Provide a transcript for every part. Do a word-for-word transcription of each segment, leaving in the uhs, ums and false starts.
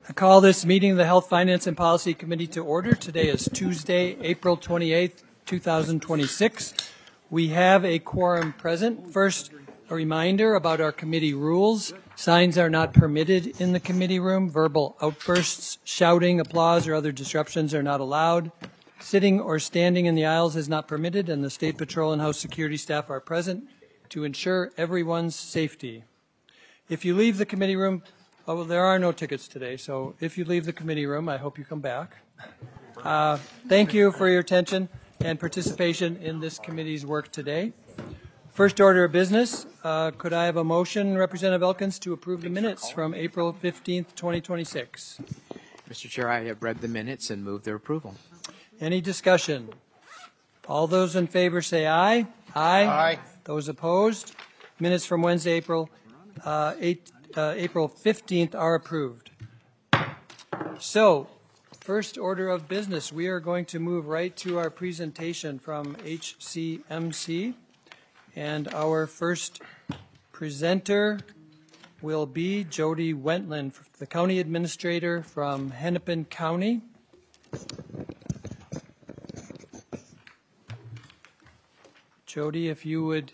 I call this meeting of the Health, Finance, and Policy Committee to order. Today is Tuesday, April twenty-eighth, two thousand twenty-six. We have a quorum present. First, a reminder about our committee rules. Signs are not permitted in the committee room. Verbal outbursts, shouting, applause, or other disruptions are not allowed. Sitting or standing in the aisles is not permitted, and the State Patrol and House Security staff are present to ensure everyone's safety. If you leave the committee room, oh, well, there are no tickets today, so if you leave the committee room, I hope you come back. Uh, thank you for your attention and participation in this committee's work today. First order of business, uh, could I have a motion, Representative Elkins, to approve the minutes from April fifteenth, twenty twenty-six? Mister Chair, I have read the minutes and move their approval. Any discussion? All those in favor say aye. Aye. Aye. Those opposed? Minutes from Wednesday, April uh, eighth, uh, April fifteenth are approved. So, first order of business, we are going to move right to our presentation from H C M C. And our first presenter will be Jody Wentland, the County Administrator from Hennepin County. Jody, if you would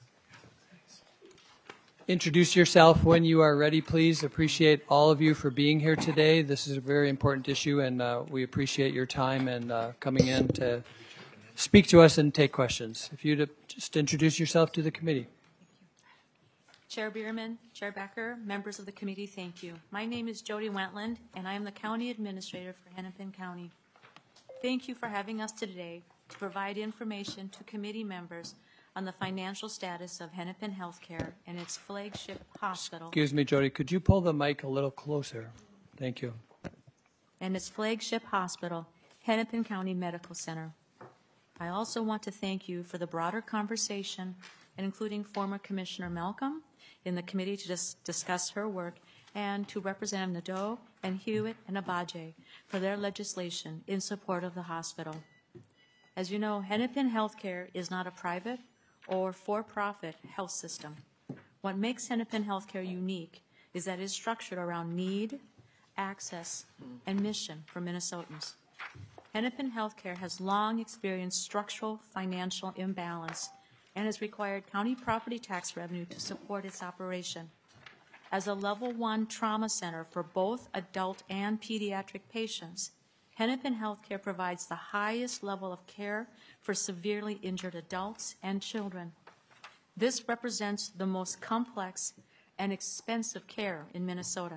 introduce yourself when you are ready, please. Appreciate all of you for being here today. This is a very important issue, and uh, we appreciate your time and uh, coming in to speak to us and take questions. If you'd just introduce yourself to the committee. Chair Bierman, Chair Becker, members of the committee, thank you. My name is Jody Wentland, and I am the County Administrator for Hennepin County. Thank you for having us today to provide information to committee members on the financial status of Hennepin Healthcare and its flagship hospital. Excuse me, Jody, could you pull the mic a little closer? Thank you. And its flagship hospital, Hennepin County Medical Center. I also want to thank you for the broader conversation, including former Commissioner Malcolm in the committee to dis discuss her work, and to Representative Nadeau and Hewitt and Abaje for their legislation in support of the hospital. As you know, Hennepin Healthcare is not a private or for-profit health system. What makes Hennepin Healthcare unique is that it is structured around need, access, and mission for Minnesotans. Hennepin Healthcare has long experienced structural financial imbalance and has required county property tax revenue to support its operation. As a level one trauma center for both adult and pediatric patients, Hennepin Healthcare provides the highest level of care for severely injured adults and children. This represents the most complex and expensive care in Minnesota.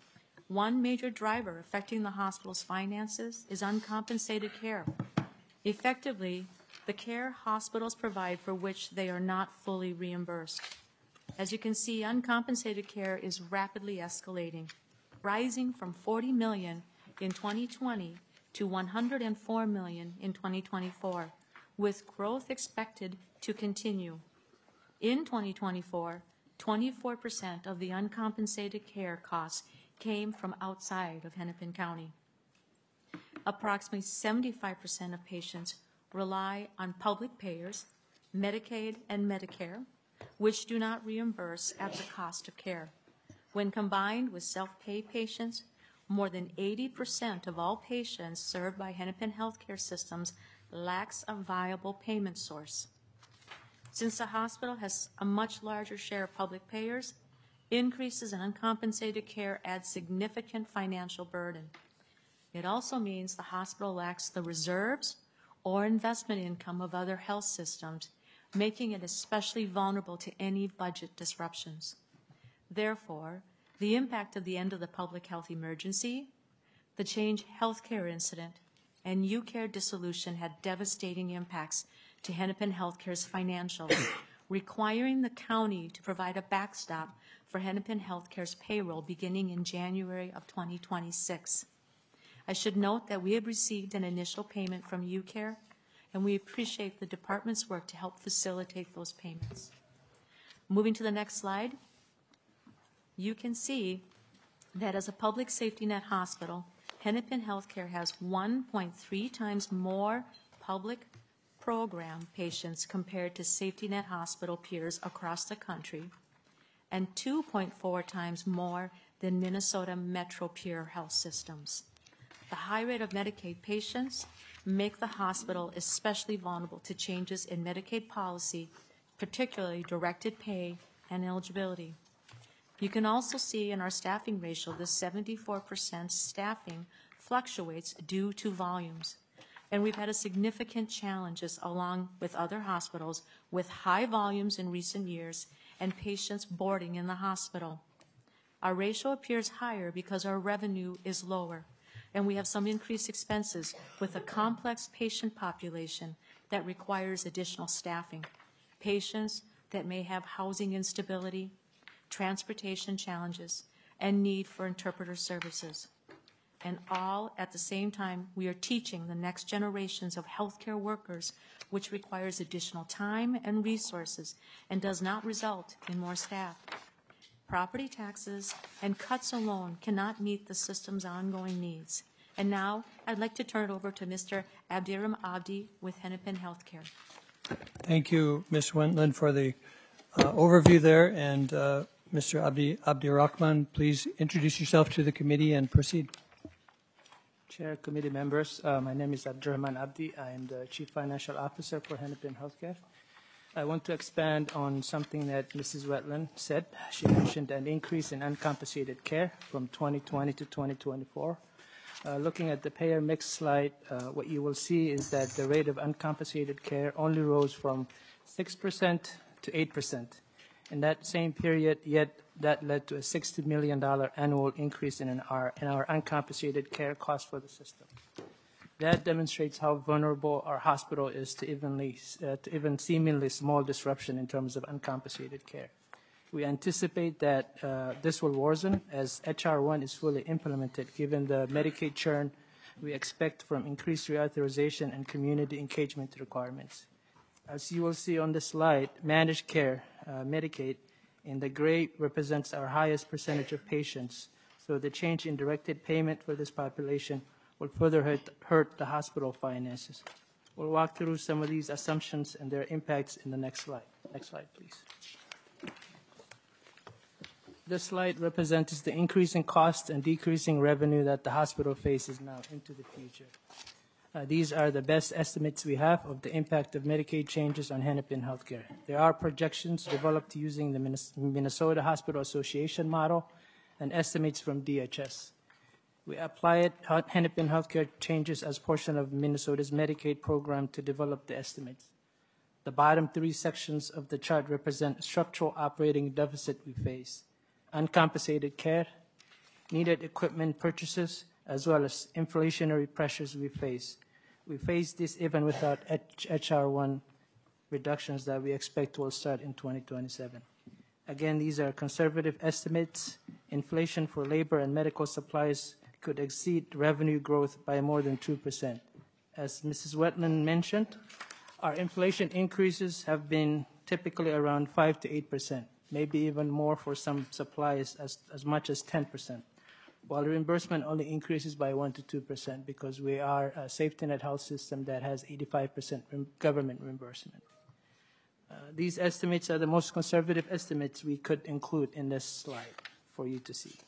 One major driver affecting the hospital's finances is uncompensated care. Effectively, the care hospitals provide for which they are not fully reimbursed. As you can see, uncompensated care is rapidly escalating, rising from forty million dollars in twenty twenty to one hundred four million dollars in twenty twenty-four, with growth expected to continue. In twenty twenty-four, twenty-four percent of the uncompensated care costs came from outside of Hennepin County. Approximately seventy-five percent of patients rely on public payers, Medicaid and Medicare, which do not reimburse at the cost of care. When combined with self-pay patients, more than eighty percent of all patients served by Hennepin Healthcare systems lacks a viable payment source. Since the hospital has a much larger share of public payers, increases in uncompensated care add significant financial burden. It also means the hospital lacks the reserves or investment income of other health systems, making it especially vulnerable to any budget disruptions. Therefore, the impact of the end of the public health emergency, the Change Healthcare incident, and UCare dissolution had devastating impacts to Hennepin Healthcare's financials, requiring the county to provide a backstop for Hennepin Healthcare's payroll beginning in January of twenty twenty-six. I should note that we have received an initial payment from UCare, and we appreciate the department's work to help facilitate those payments. Moving to the next slide, you can see that as a public safety net hospital, Hennepin Healthcare has one point three times more public program patients compared to safety net hospital peers across the country, and two point four times more than Minnesota Metro Peer Health Systems. The high rate of Medicaid patients make the hospital especially vulnerable to changes in Medicaid policy, particularly directed pay and eligibility. You can also see in our staffing ratio the seventy-four percent staffing fluctuates due to volumes. And we've had a significant challenges along with other hospitals with high volumes in recent years and patients boarding in the hospital. Our ratio appears higher because our revenue is lower, and we have some increased expenses with a complex patient population that requires additional staffing, patients that may have housing instability, transportation challenges, and need for interpreter services. And all at the same time, we are teaching the next generations of healthcare workers, which requires additional time and resources and does not result in more staff. Property taxes and cuts alone cannot meet the system's ongoing needs. And now I'd like to turn it over to Mister Abdiram Abdi with Hennepin Healthcare. Thank you, Miz Wendland, for the uh, overview there. And uh, Mister Abdi Abdirahman, please introduce yourself to the committee and proceed. Chair, committee members, uh, my name is Abdirahman Abdi. I am the Chief Financial Officer for Hennepin Healthcare. I want to expand on something that Missus Wetland said. She mentioned an increase in uncompensated care from twenty twenty to twenty twenty-four. Uh, looking at the payer mix slide, uh, what you will see is that the rate of uncompensated care only rose from six percent to eight percent. In that same period, yet that led to a sixty million dollars annual increase in our, in our uncompensated care costs for the system. That demonstrates how vulnerable our hospital is to, evenly, uh, to even seemingly small disruption in terms of uncompensated care. We anticipate that uh, this will worsen as H R one is fully implemented, given the Medicaid churn we expect from increased reauthorization and community engagement requirements. As you will see on the slide, managed care, uh, Medicaid, in the gray represents our highest percentage of patients, so the change in directed payment for this population will further hurt, hurt the hospital finances. We'll walk through some of these assumptions and their impacts in the next slide. Next slide, please. This slide represents the increasing cost and decreasing revenue that the hospital faces now into the future. Uh, these are the best estimates we have of the impact of Medicaid changes on Hennepin Healthcare. There are projections developed using the Minnesota Hospital Association model and estimates from D H S. We applied Hennepin Healthcare changes as portion of Minnesota's Medicaid program to develop the estimates. The bottom three sections of the chart represent structural operating deficit we face, uncompensated care, needed equipment purchases, as well as inflationary pressures we face. We face this even without H R one reductions that we expect will start in twenty twenty-seven. Again, these are conservative estimates. Inflation for labor and medical supplies could exceed revenue growth by more than two percent. As Missus Wetland mentioned, our inflation increases have been typically around five to eight percent, maybe even more for some supplies as, as much as ten percent. While reimbursement only increases by one to two percent because we are a safety net health system that has eighty-five percent government reimbursement. Uh, these estimates are the most conservative estimates we could include in this slide for you to see.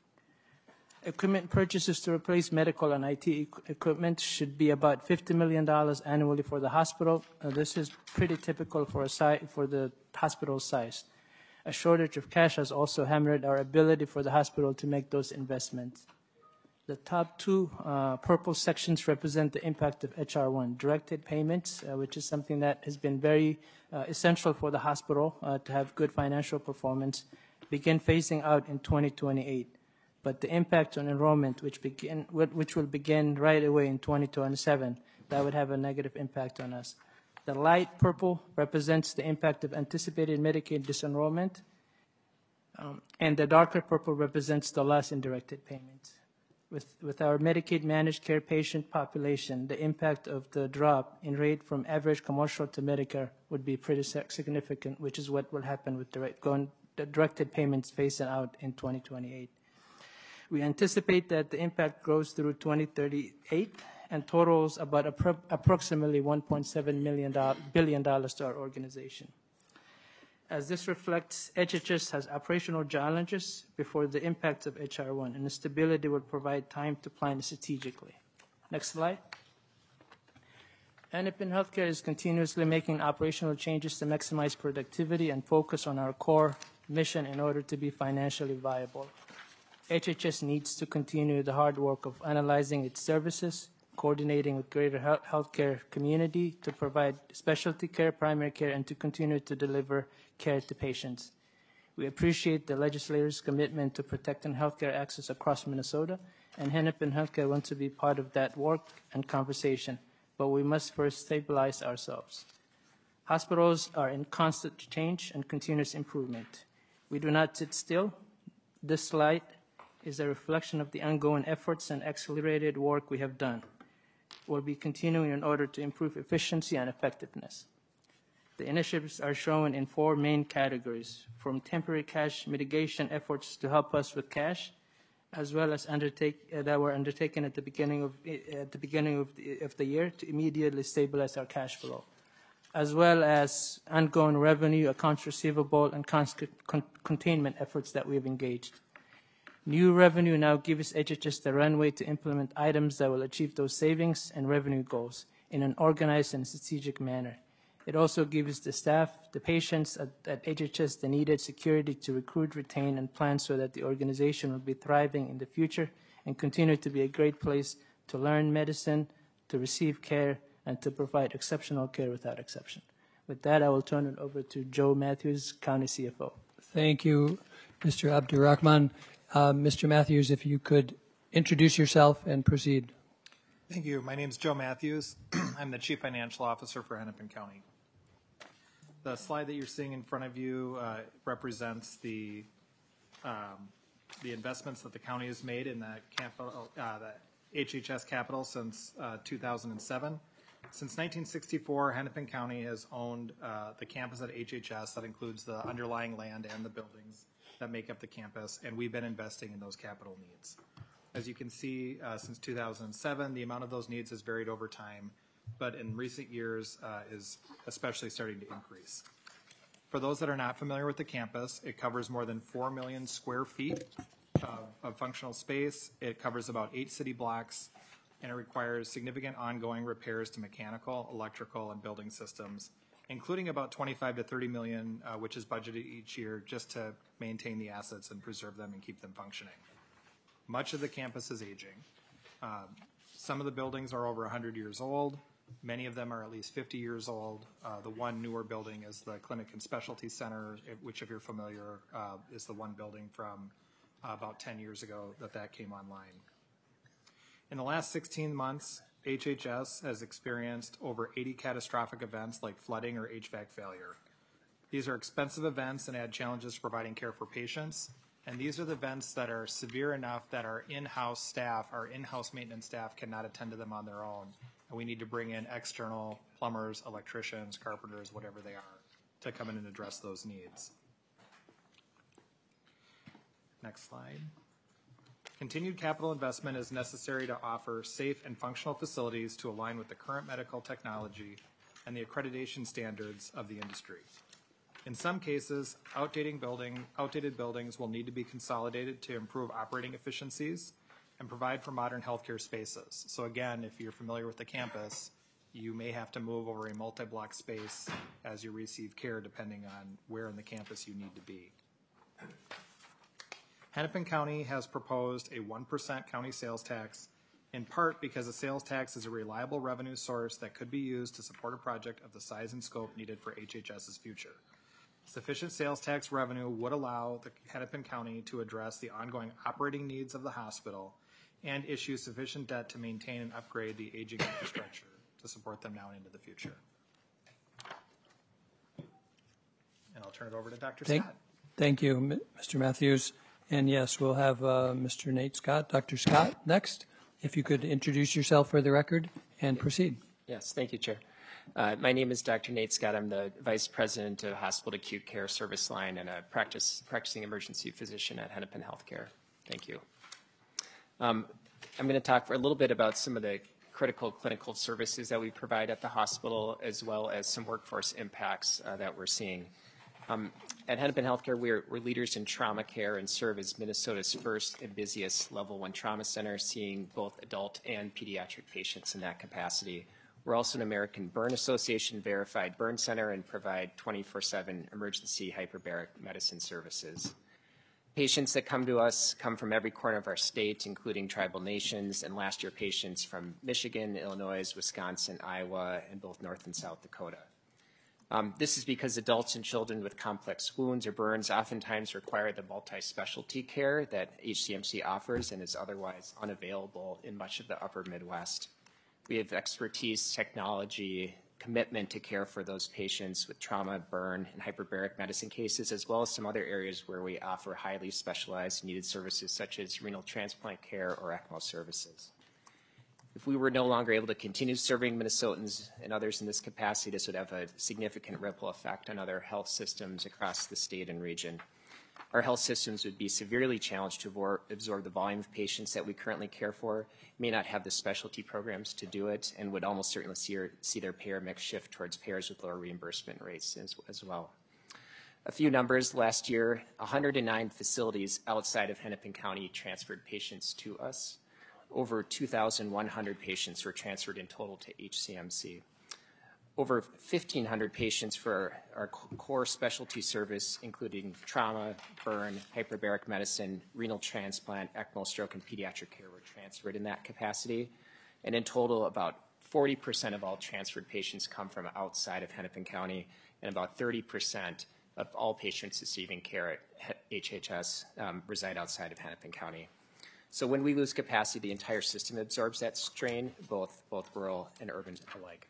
Equipment purchases to replace medical and I T equipment should be about fifty million dollars annually for the hospital. Uh, this is pretty typical for, a si for the hospital size. A shortage of cash has also hammered our ability for the hospital to make those investments. The top two uh, purple sections represent the impact of H R one, directed payments, uh, which is something that has been very uh, essential for the hospital uh, to have good financial performance, begin phasing out in twenty twenty-eight. But the impact on enrollment, which, begin, which will begin right away in twenty twenty-seven, that would have a negative impact on us. The light purple represents the impact of anticipated Medicaid disenrollment, um, and the darker purple represents the loss in directed payments. With, with our Medicaid managed care patient population, the impact of the drop in rate from average commercial to Medicare would be pretty significant, which is what will happen with direct, going, the directed payments phasing out in twenty twenty-eight. We anticipate that the impact grows through twenty thirty-eight and totals about approximately one point seven billion dollars to our organization. As this reflects, H H S has operational challenges before the impact of H R one, and the stability will provide time to plan strategically. Next slide. Hennepin Healthcare is continuously making operational changes to maximize productivity and focus on our core mission in order to be financially viable. H H S needs to continue the hard work of analyzing its services, coordinating with greater health healthcare community to provide specialty care, primary care, and to continue to deliver care to patients. We appreciate the legislators' commitment to protecting healthcare access across Minnesota, and Hennepin Healthcare wants to be part of that work and conversation, but we must first stabilize ourselves. Hospitals are in constant change and continuous improvement. We do not sit still. This slide is a reflection of the ongoing efforts and accelerated work we have done. We'll be continuing in order to improve efficiency and effectiveness. The initiatives are shown in four main categories, from temporary cash mitigation efforts to help us with cash, as well as undertake, uh, that were undertaken at the beginning of uh, at the beginning of the, of the year to immediately stabilize our cash flow, as well as ongoing revenue, accounts receivable, and con con containment efforts that we've engaged. New revenue now gives H H S the runway to implement items that will achieve those savings and revenue goals in an organized and strategic manner. It also gives the staff, the patients at, at H H S the needed security to recruit, retain, and plan so that the organization will be thriving in the future and continue to be a great place to learn medicine, to receive care, and to provide exceptional care without exception. With that, I will turn it over to Joe Matthews, County C F O. Thank you, Mister Abdurrahman. Uh, Mister Matthews, if you could introduce yourself and proceed. Thank you. My name is Joe Matthews. I'm the Chief Financial Officer for Hennepin County. The slide that you're seeing in front of you uh, represents the um, the investments that the county has made in the capital, uh, the H H S capital since uh, two thousand seven. Since nineteen sixty-four, Hennepin County has owned uh, the campus at H H S. That includes the underlying land and the buildings that make up the campus, and we've been investing in those capital needs. As you can see, uh, since two thousand seven, the amount of those needs has varied over time, but in recent years uh, is especially starting to increase. For those that are not familiar with the campus, it covers more than four million square feet of, of functional space. It covers about eight city blocks, and it requires significant ongoing repairs to mechanical, electrical, and building systems, including about twenty-five to thirty million, uh, which is budgeted each year just to maintain the assets and preserve them and keep them functioning. Much of the campus is aging. Um, some of the buildings are over one hundred years old. Many of them are at least fifty years old. Uh, the one newer building is the Clinic and Specialty Center, which, if you're familiar, uh, is the one building from uh, about ten years ago that that came online. In the last sixteen months, H H S has experienced over eighty catastrophic events like flooding or H V A C failure. These are expensive events and add challenges to providing care for patients. And these are the events that are severe enough that our in-house staff, our in-house maintenance staff cannot attend to them on their own. And we need to bring in external plumbers, electricians, carpenters, whatever they are, to come in and address those needs. Next slide. Continued capital investment is necessary to offer safe and functional facilities to align with the current medical technology and the accreditation standards of the industry. In some cases, outdated, building, outdated buildings will need to be consolidated to improve operating efficiencies and provide for modern healthcare spaces. So again, if you're familiar with the campus, you may have to move over a multi-block space as you receive care depending on where in the campus you need to be. Hennepin County has proposed a one percent county sales tax, in part because a sales tax is a reliable revenue source that could be used to support a project of the size and scope needed for HHS's future. Sufficient sales tax revenue would allow the Hennepin County to address the ongoing operating needs of the hospital and issue sufficient debt to maintain and upgrade the aging infrastructure to support them now and into the future. And I'll turn it over to Doctor Thank, Scott. Thank you, Mister Matthews. And yes, we'll have uh, Mister Nate Scott, Doctor Scott, next. If you could introduce yourself for the record and proceed. Yes, thank you, Chair. Uh, my name is Doctor Nate Scott. I'm the Vice President of Hospital Acute Care Service Line and a practice, practicing emergency physician at Hennepin Healthcare. Thank you. Um, I'm going to talk for a little bit about some of the critical clinical services that we provide at the hospital, as well as some workforce impacts uh, that we're seeing. Um, at Hennepin Healthcare, we're, we're leaders in trauma care and serve as Minnesota's first and busiest level one trauma center, seeing both adult and pediatric patients in that capacity. We're also an American Burn Association verified burn center and provide twenty-four seven emergency hyperbaric medicine services. Patients that come to us come from every corner of our state, including tribal nations, and last year patients from Michigan, Illinois, Wisconsin, Iowa, and both North and South Dakota. Um, this is because adults and children with complex wounds or burns oftentimes require the multi-specialty care that H C M C offers and is otherwise unavailable in much of the upper Midwest. We have expertise, technology, commitment to care for those patients with trauma, burn, and hyperbaric medicine cases, as well as some other areas where we offer highly specialized needed services such as renal transplant care or ECMO services. If we were no longer able to continue serving Minnesotans and others in this capacity, this would have a significant ripple effect on other health systems across the state and region. Our health systems would be severely challenged to absorb the volume of patients that we currently care for, may not have the specialty programs to do it, and would almost certainly see, our, see their payer mix shift towards payers with lower reimbursement rates as, as well. A few numbers. Last year, one hundred nine facilities outside of Hennepin County transferred patients to us. Over two thousand one hundred patients were transferred in total to H C M C. Over fifteen hundred patients for our core specialty service, including trauma, burn, hyperbaric medicine, renal transplant, ECMO, stroke, and pediatric care were transferred in that capacity. And in total, about forty percent of all transferred patients come from outside of Hennepin County, and about thirty percent of all patients receiving care at H H S um, reside outside of Hennepin County. So when we lose capacity, the entire system absorbs that strain, both, both rural and urban alike.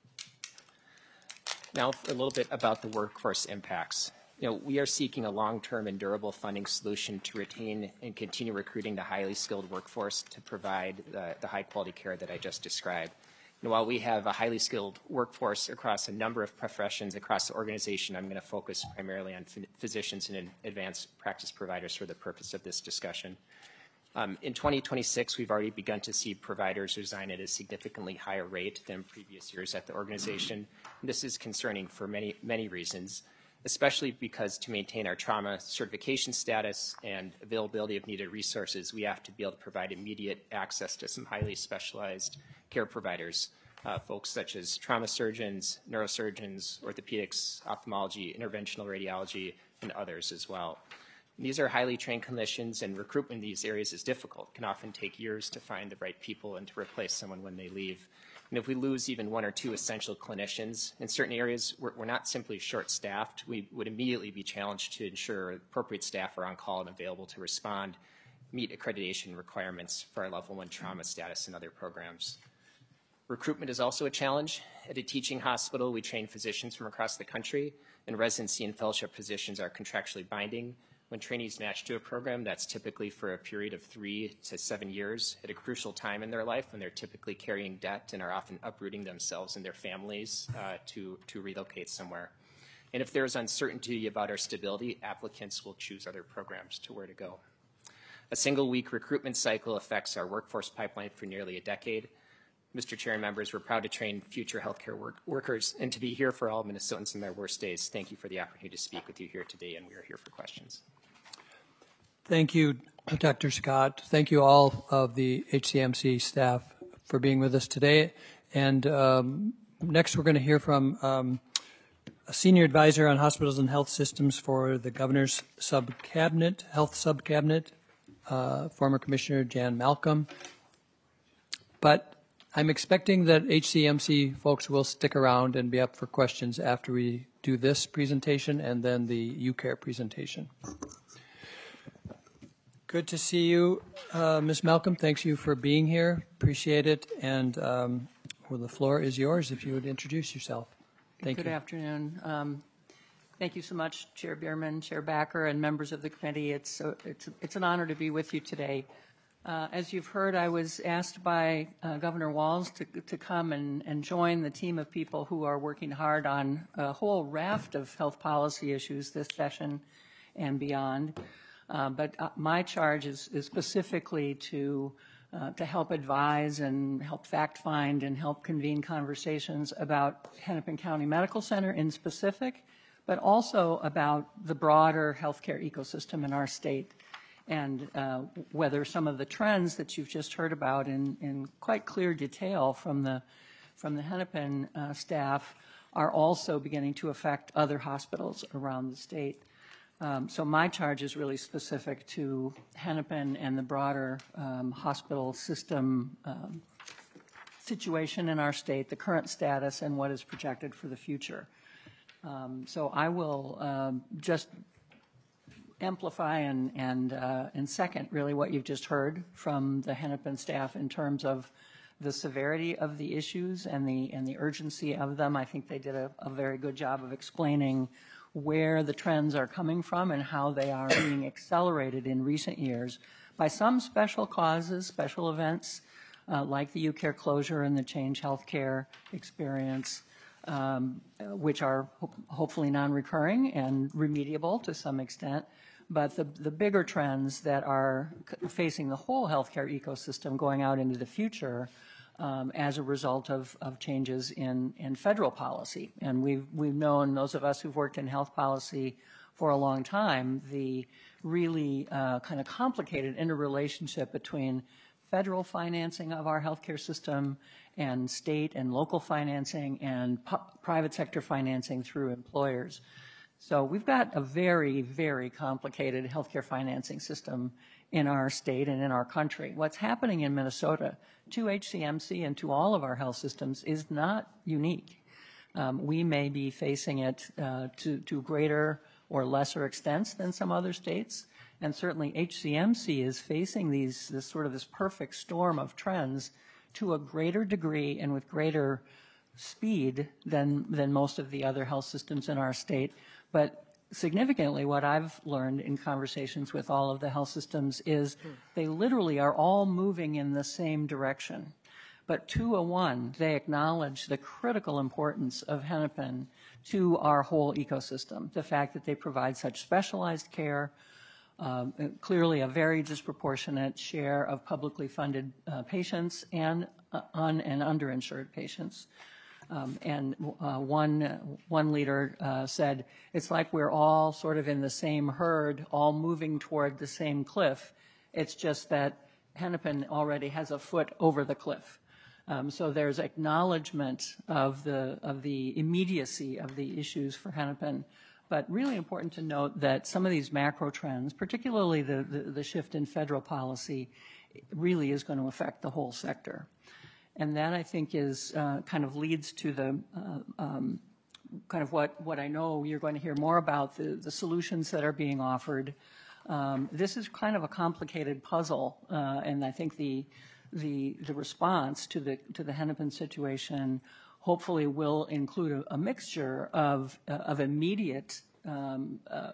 Now a little bit about the workforce impacts. You know, we are seeking a long-term and durable funding solution to retain and continue recruiting the highly skilled workforce to provide the, the high-quality care that I just described. And while we have a highly skilled workforce across a number of professions across the organization, I'm going to focus primarily on physicians and advanced practice providers for the purpose of this discussion. Um, in twenty twenty-six, we've already begun to see providers resign at a significantly higher rate than previous years at the organization. And this is concerning for many, many reasons, especially because to maintain our trauma certification status and availability of needed resources, we have to be able to provide immediate access to some highly specialized care providers, uh, folks such as trauma surgeons, neurosurgeons, orthopedics, ophthalmology, interventional radiology, and others as well. These are highly trained clinicians, and recruitment in these areas is difficult. It can often take years to find the right people and to replace someone when they leave. And if we lose even one or two essential clinicians, in certain areas we're, we're not simply short-staffed. We would immediately be challenged to ensure appropriate staff are on call and available to respond, meet accreditation requirements for our level one trauma status and other programs. Recruitment is also a challenge. At a teaching hospital, we train physicians from across the country, and residency and fellowship positions are contractually binding. When trainees match to a program, that's typically for a period of three to seven years at a crucial time in their life when they're typically carrying debt and are often uprooting themselves and their families uh, to, to relocate somewhere. And if there's uncertainty about our stability, applicants will choose other programs to where to go. A single week recruitment cycle affects our workforce pipeline for nearly a decade. Mister Chair and members, we're proud to train future healthcare work workers and to be here for all Minnesotans in their worst days. Thank you for the opportunity to speak with you here today, and we are here for questions. Thank you, Doctor Scott. Thank you all of the H C M C staff for being with us today. And um, next we're going to hear from um, a senior advisor on hospitals and health systems for the governor's sub-cabinet, health sub-cabinet, uh, former Commissioner Jan Malcolm. But I'm expecting that H C M C folks will stick around and be up for questions after we do this presentation and then the U CARE presentation. Good to see you, uh, Miz Malcolm. Thanks you for being here. Appreciate it. And um, well, the floor is yours if you would introduce yourself. Thank Good you. Good afternoon. Um, thank you so much, Chair Bierman, Chair Backer, and members of the committee. It's, uh, it's, it's an honor to be with you today. Uh, as you've heard, I was asked by uh, Governor Walz to, to come and, and join the team of people who are working hard on a whole raft of health policy issues this session and beyond. Uh, but uh, my charge is, is specifically to, uh, to help advise and help fact find and help convene conversations about Hennepin County Medical Center in specific, but also about the broader healthcare ecosystem in our state, and uh, whether some of the trends that you've just heard about in, in quite clear detail from the from the Hennepin uh, staff are also beginning to affect other hospitals around the state. Um, so my charge is really specific to Hennepin and the broader um, hospital system um, situation in our state, the current status, and what is projected for the future. Um, so I will um, just amplify and and uh, and second really what you've just heard from the Hennepin staff in terms of the severity of the issues and the and the urgency of them. I think they did a, a very good job of explaining where the trends are coming from and how they are being accelerated in recent years by some special causes, special events, uh, like the UCare closure and the Change Healthcare experience, um, which are ho hopefully non-recurring and remediable to some extent. But the, the bigger trends that are facing the whole healthcare ecosystem going out into the future um, as a result of, of changes in, in federal policy. And we've, we've known, those of us who've worked in health policy for a long time, the really uh, kind of complicated interrelationship between federal financing of our healthcare system and state and local financing and private sector financing through employers. So we've got a very, very complicated healthcare financing system in our state and in our country. What's happening in Minnesota to H C M C and to all of our health systems is not unique. Um, we may be facing it uh, to, to greater or lesser extents than some other states, and certainly H C M C is facing these this sort of this perfect storm of trends to a greater degree and with greater speed than than most of the other health systems in our state. But significantly, what I've learned in conversations with all of the health systems is they literally are all moving in the same direction. But to a one, they acknowledge the critical importance of Hennepin to our whole ecosystem, the fact that they provide such specialized care, um, clearly a very disproportionate share of publicly funded uh, patients and uh, un- and underinsured patients. Um, and uh, one one leader uh, said, it's like we're all sort of in the same herd, all moving toward the same cliff. It's just that Hennepin already has a foot over the cliff. Um, so there's acknowledgement of the of the immediacy of the issues for Hennepin. But really important to note that some of these macro trends, particularly the, the, the shift in federal policy, really is going to affect the whole sector. And that, I think, is uh, kind of leads to the uh, um, kind of what, what I know you're going to hear more about, the, the solutions that are being offered. Um, this is kind of a complicated puzzle, uh, and I think the, the, the response to the, to the Hennepin situation hopefully will include a, a mixture of, uh, of immediate um, uh,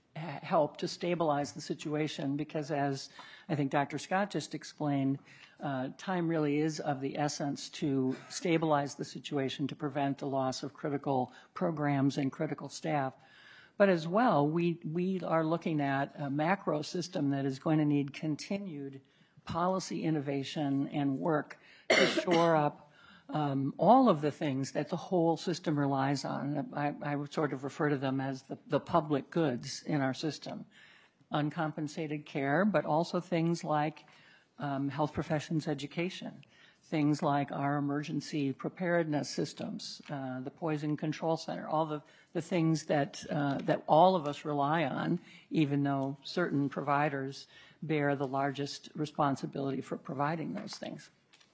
help to stabilize the situation, because as I think Doctor Scott just explained, uh, time really is of the essence to stabilize the situation, to prevent the loss of critical programs and critical staff. But as well, we, we are looking at a macro system that is going to need continued policy innovation and work to shore up um, all of the things that the whole system relies on. I, I would sort of refer to them as the, the public goods in our system. Uncompensated care, but also things like um, health professions education, things like our emergency preparedness systems, uh, the Poison Control Center, all the, the things that, uh, that all of us rely on, even though certain providers bear the largest responsibility for providing those things.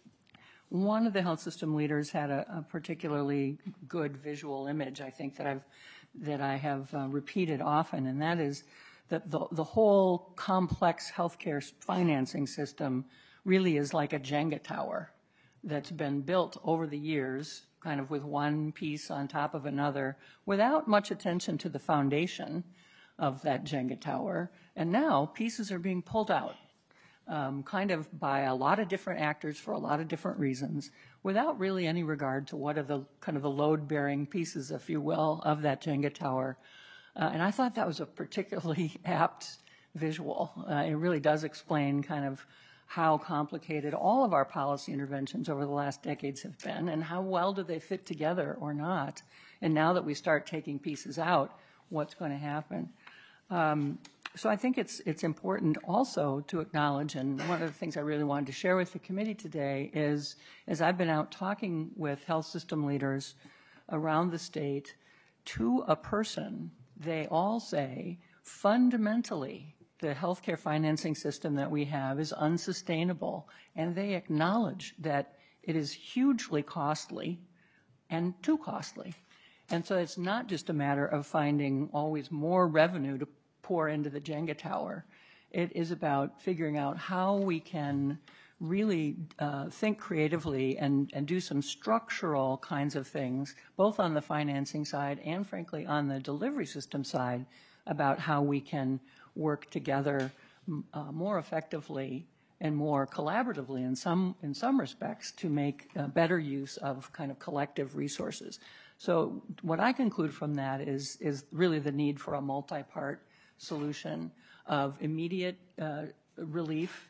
One of the health system leaders had a, a particularly good visual image, I think, that I've that I have uh, repeated often, and that is that the, the whole complex healthcare financing system really is like a Jenga tower that's been built over the years, kind of with one piece on top of another, without much attention to the foundation of that Jenga tower. And now pieces are being pulled out, um, kind of by a lot of different actors for a lot of different reasons, without really any regard to what are the kind of the load-bearing pieces, if you will, of that Jenga tower. Uh, and I thought that was a particularly apt visual. Uh, it really does explain kind of how complicated all of our policy interventions over the last decades have been, and how well do they fit together or not. And now that we start taking pieces out, what's going to happen? Um, so I think it's it's important also to acknowledge, and one of the things I really wanted to share with the committee today is, as I've been out talking with health system leaders around the state, to a person, they all say, fundamentally, the healthcare financing system that we have is unsustainable, and they acknowledge that it is hugely costly and too costly. And so it's not just a matter of finding always more revenue to pour into the Jenga tower. It is about figuring out how we can really uh, think creatively and, and do some structural kinds of things, both on the financing side and, frankly, on the delivery system side, about how we can work together uh, more effectively and more collaboratively in some in some respects to make uh, better use of kind of collective resources. So what I conclude from that is is really the need for a multi-part solution of immediate uh, relief,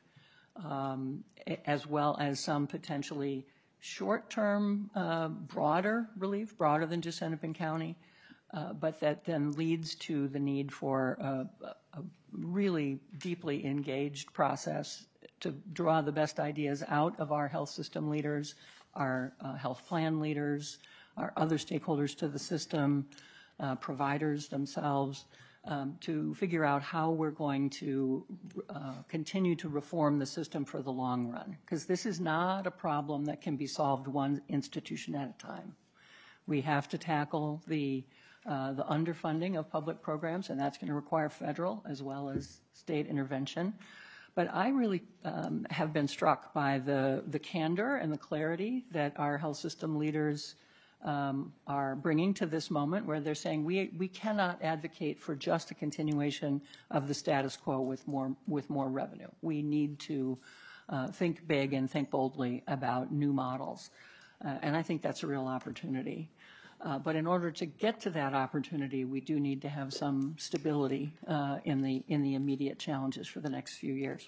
um, as well as some potentially short-term, uh, broader relief, broader than just Hennepin County, uh, but that then leads to the need for a, a really deeply engaged process to draw the best ideas out of our health system leaders, our uh, health plan leaders, our other stakeholders to the system, uh, providers themselves, um, to figure out how we're going to uh, continue to reform the system for the long run. Because this is not a problem that can be solved one institution at a time. We have to tackle the uh, the underfunding of public programs, and that's going to require federal as well as state intervention. But I really um, have been struck by the, the candor and the clarity that our health system leaders um, are bringing to this moment, where they're saying we, we cannot advocate for just a continuation of the status quo with more, with more revenue. We need to uh, think big and think boldly about new models. Uh, and I think that's a real opportunity. Uh, but in order to get to that opportunity, we do need to have some stability uh, in the in the immediate challenges for the next few years.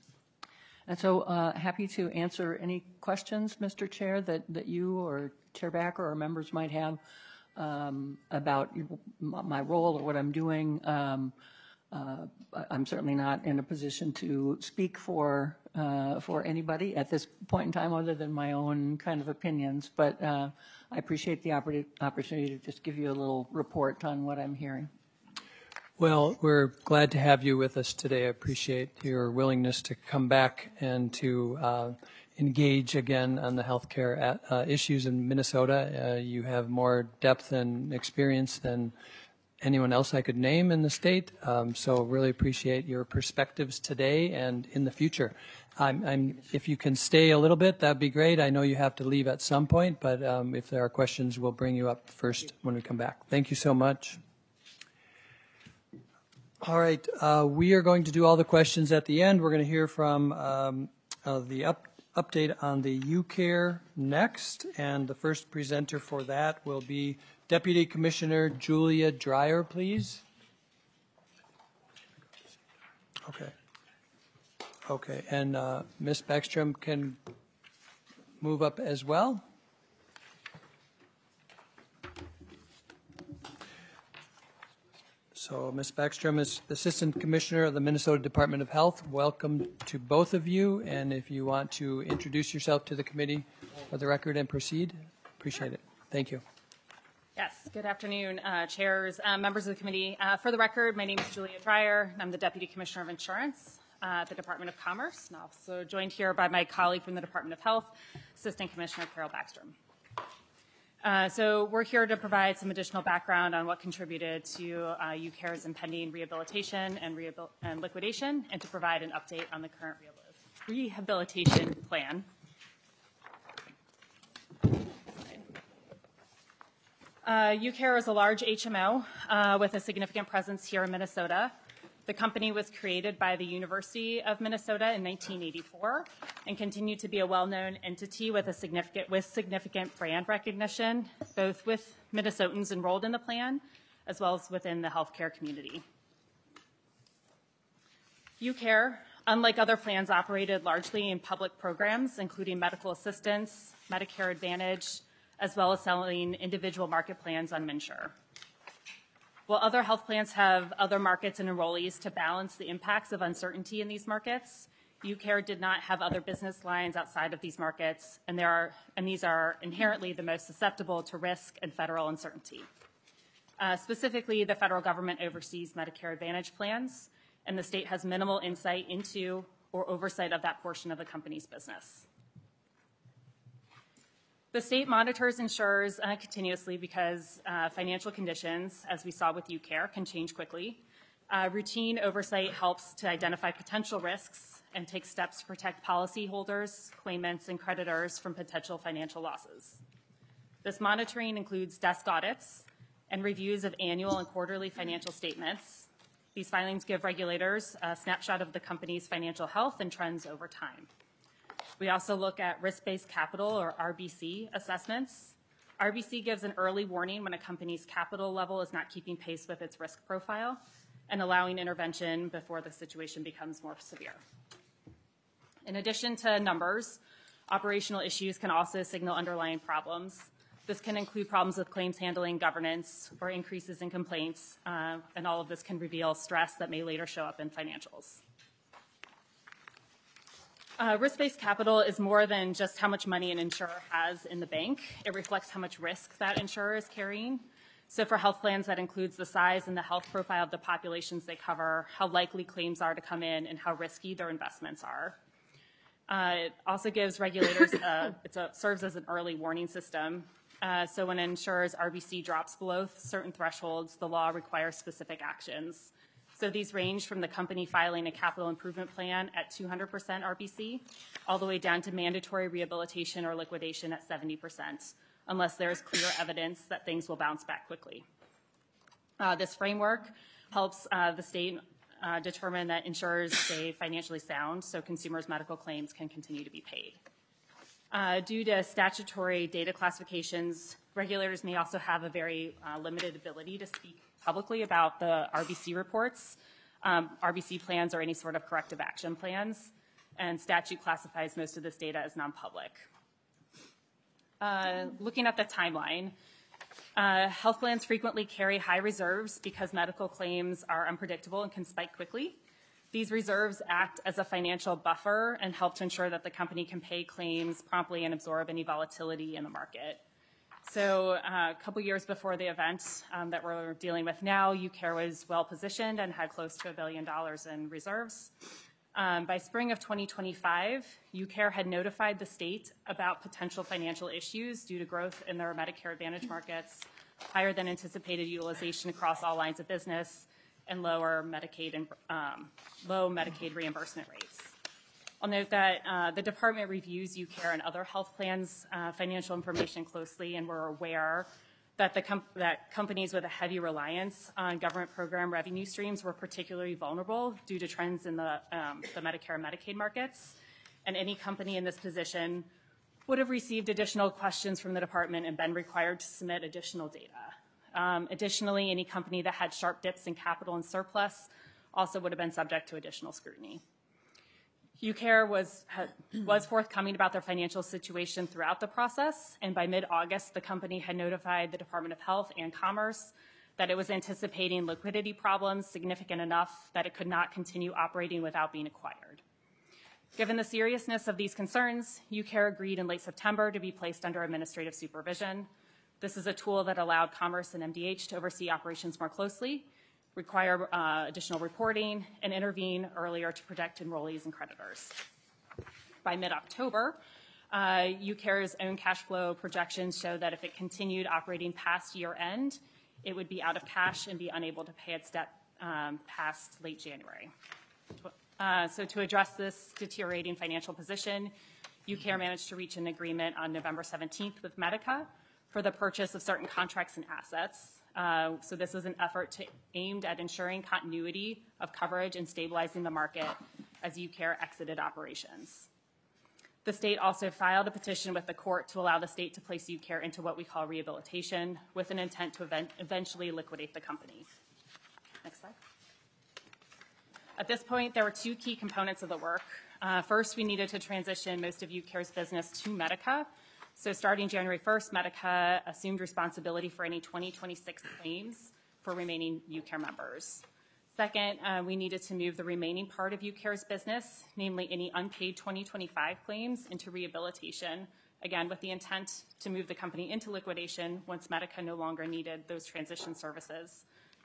And so uh, happy to answer any questions, Mister Chair, that, that you or Chair Backer or members might have um, about my role or what I'm doing. Um, uh, I'm certainly not in a position to speak for uh, for anybody at this point in time, other than my own kind of opinions. But uh, I appreciate the opportunity to just give you a little report on what I'm hearing. Well, we're glad to have you with us today. I appreciate your willingness to come back and to uh, engage again on the healthcare at, uh, issues in Minnesota. Uh, you have more depth and experience than anyone else I could name in the state. Um, so really appreciate your perspectives today and in the future. I'm, I'm, if you can stay a little bit, that'd be great. I know you have to leave at some point, but um, if there are questions, we'll bring you up first when we come back. Thank you so much. All right, uh, we are going to do all the questions at the end. We're going to hear from um, uh, the up, update on the UCare next, and the first presenter for that will be Deputy Commissioner Julia Dreyer, please. Okay. Okay, and uh, Miz Backstrom can move up as well. So Miz Backstrom is Assistant Commissioner of the Minnesota Department of Health. Welcome to both of you, and if you want to introduce yourself to the committee for the record and proceed, appreciate it. Thank you. Yes, good afternoon, uh, chairs, uh, members of the committee. Uh, for the record, my name is Julia Dreyer, and I'm the Deputy Commissioner of Insurance uh, at the Department of Commerce, and also joined here by my colleague from the Department of Health, Assistant Commissioner Carol Backstrom. Uh, so we're here to provide some additional background on what contributed to uh, UCare's impending rehabilitation and, rehabil and liquidation, and to provide an update on the current rehabilitation plan. Uh, UCare is a large H M O uh, with a significant presence here in Minnesota. The company was created by the University of Minnesota in nineteen eighty-four and continued to be a well-known entity with a significant with significant brand recognition, both with Minnesotans enrolled in the plan as well as within the healthcare community. UCare Unlike other plans operated largely in public programs, including medical assistance, Medicare Advantage, as well as selling individual market plans on MNsure. While other health plans have other markets and enrollees to balance the impacts of uncertainty in these markets, UCare did not have other business lines outside of these markets, and, there are, and these are inherently the most susceptible to risk and federal uncertainty. Uh, specifically, the federal government oversees Medicare Advantage plans, and the state has minimal insight into or oversight of that portion of the company's business. The state monitors insurers uh, continuously because uh, financial conditions, as we saw with UCare, can change quickly. Uh, routine oversight helps to identify potential risks and take steps to protect policyholders, claimants, and creditors from potential financial losses. This monitoring includes desk audits and reviews of annual and quarterly financial statements. These filings give regulators a snapshot of the company's financial health and trends over time. We also look at risk-based capital, or R B C, assessments. R B C gives an early warning when a company's capital level is not keeping pace with its risk profile and allowing intervention before the situation becomes more severe. In addition to numbers, operational issues can also signal underlying problems. This can include problems with claims handling, governance, or increases in complaints, uh, and all of this can reveal stress that may later show up in financials. Uh, risk-based capital is more than just how much money an insurer has in the bank. It reflects how much risk that insurer is carrying. So for health plans, that includes the size and the health profile of the populations they cover, how likely claims are to come in, and how risky their investments are. Uh, it also gives regulators, uh, it serves as an early warning system. Uh, so when an insurer's R B C drops below certain thresholds, the law requires specific actions. So these range from the company filing a capital improvement plan at two hundred percent R B C, all the way down to mandatory rehabilitation or liquidation at seventy percent, unless there is clear evidence that things will bounce back quickly. Uh, this framework helps uh, the state Uh, determine that insurers stay financially sound so consumers' medical claims can continue to be paid. Uh, due to statutory data classifications, regulators may also have a very uh, limited ability to speak publicly about the R B C reports, um, R B C plans, or any sort of corrective action plans, and statute classifies most of this data as non-public. Uh, looking at the timeline, Uh, health plans frequently carry high reserves because medical claims are unpredictable and can spike quickly. These reserves act as a financial buffer and help to ensure that the company can pay claims promptly and absorb any volatility in the market. So uh, a couple years before the event um, that we're dealing with now, UCare was well positioned and had close to a billion dollars in reserves. Um, by spring of twenty twenty-five, UCare had notified the state about potential financial issues due to growth in their Medicare Advantage markets, higher than anticipated utilization across all lines of business, and lower Medicaid and um, low Medicaid reimbursement rates. I'll note that uh, the department reviews UCare and other health plans' uh, financial information closely, and we're aware that, the com- that companies with a heavy reliance on government program revenue streams were particularly vulnerable due to trends in the, um, the Medicare and Medicaid markets. And any company in this position would have received additional questions from the department and been required to submit additional data. Um, additionally, any company that had sharp dips in capital and surplus also would have been subject to additional scrutiny. UCare was, had, was forthcoming about their financial situation throughout the process, and by mid-August, the company had notified the Department of Health and Commerce that it was anticipating liquidity problems significant enough that it could not continue operating without being acquired. Given the seriousness of these concerns, UCare agreed in late September to be placed under administrative supervision. This is a tool that allowed Commerce and M D H to oversee operations more closely, require uh, additional reporting, and intervene earlier to protect enrollees and creditors. By mid-October, uh, UCare's own cash flow projections show that if it continued operating past year end, it would be out of cash and be unable to pay its debt um, past late January. Uh, so to address this deteriorating financial position, UCare managed to reach an agreement on November seventeenth with Medica for the purchase of certain contracts and assets. Uh, so this was an effort to, aimed at ensuring continuity of coverage and stabilizing the market as UCare exited operations. The state also filed a petition with the court to allow the state to place UCare into what we call rehabilitation with an intent to event, eventually liquidate the company. Next slide. At this point, there were two key components of the work. Uh, first, we needed to transition most of UCare's business to Medica. So starting January first, Medica assumed responsibility for any twenty twenty-six claims for remaining UCare members. Second, uh, we needed to move the remaining part of UCare's business, namely any unpaid twenty twenty-five claims, into rehabilitation, again with the intent to move the company into liquidation once Medica no longer needed those transition services.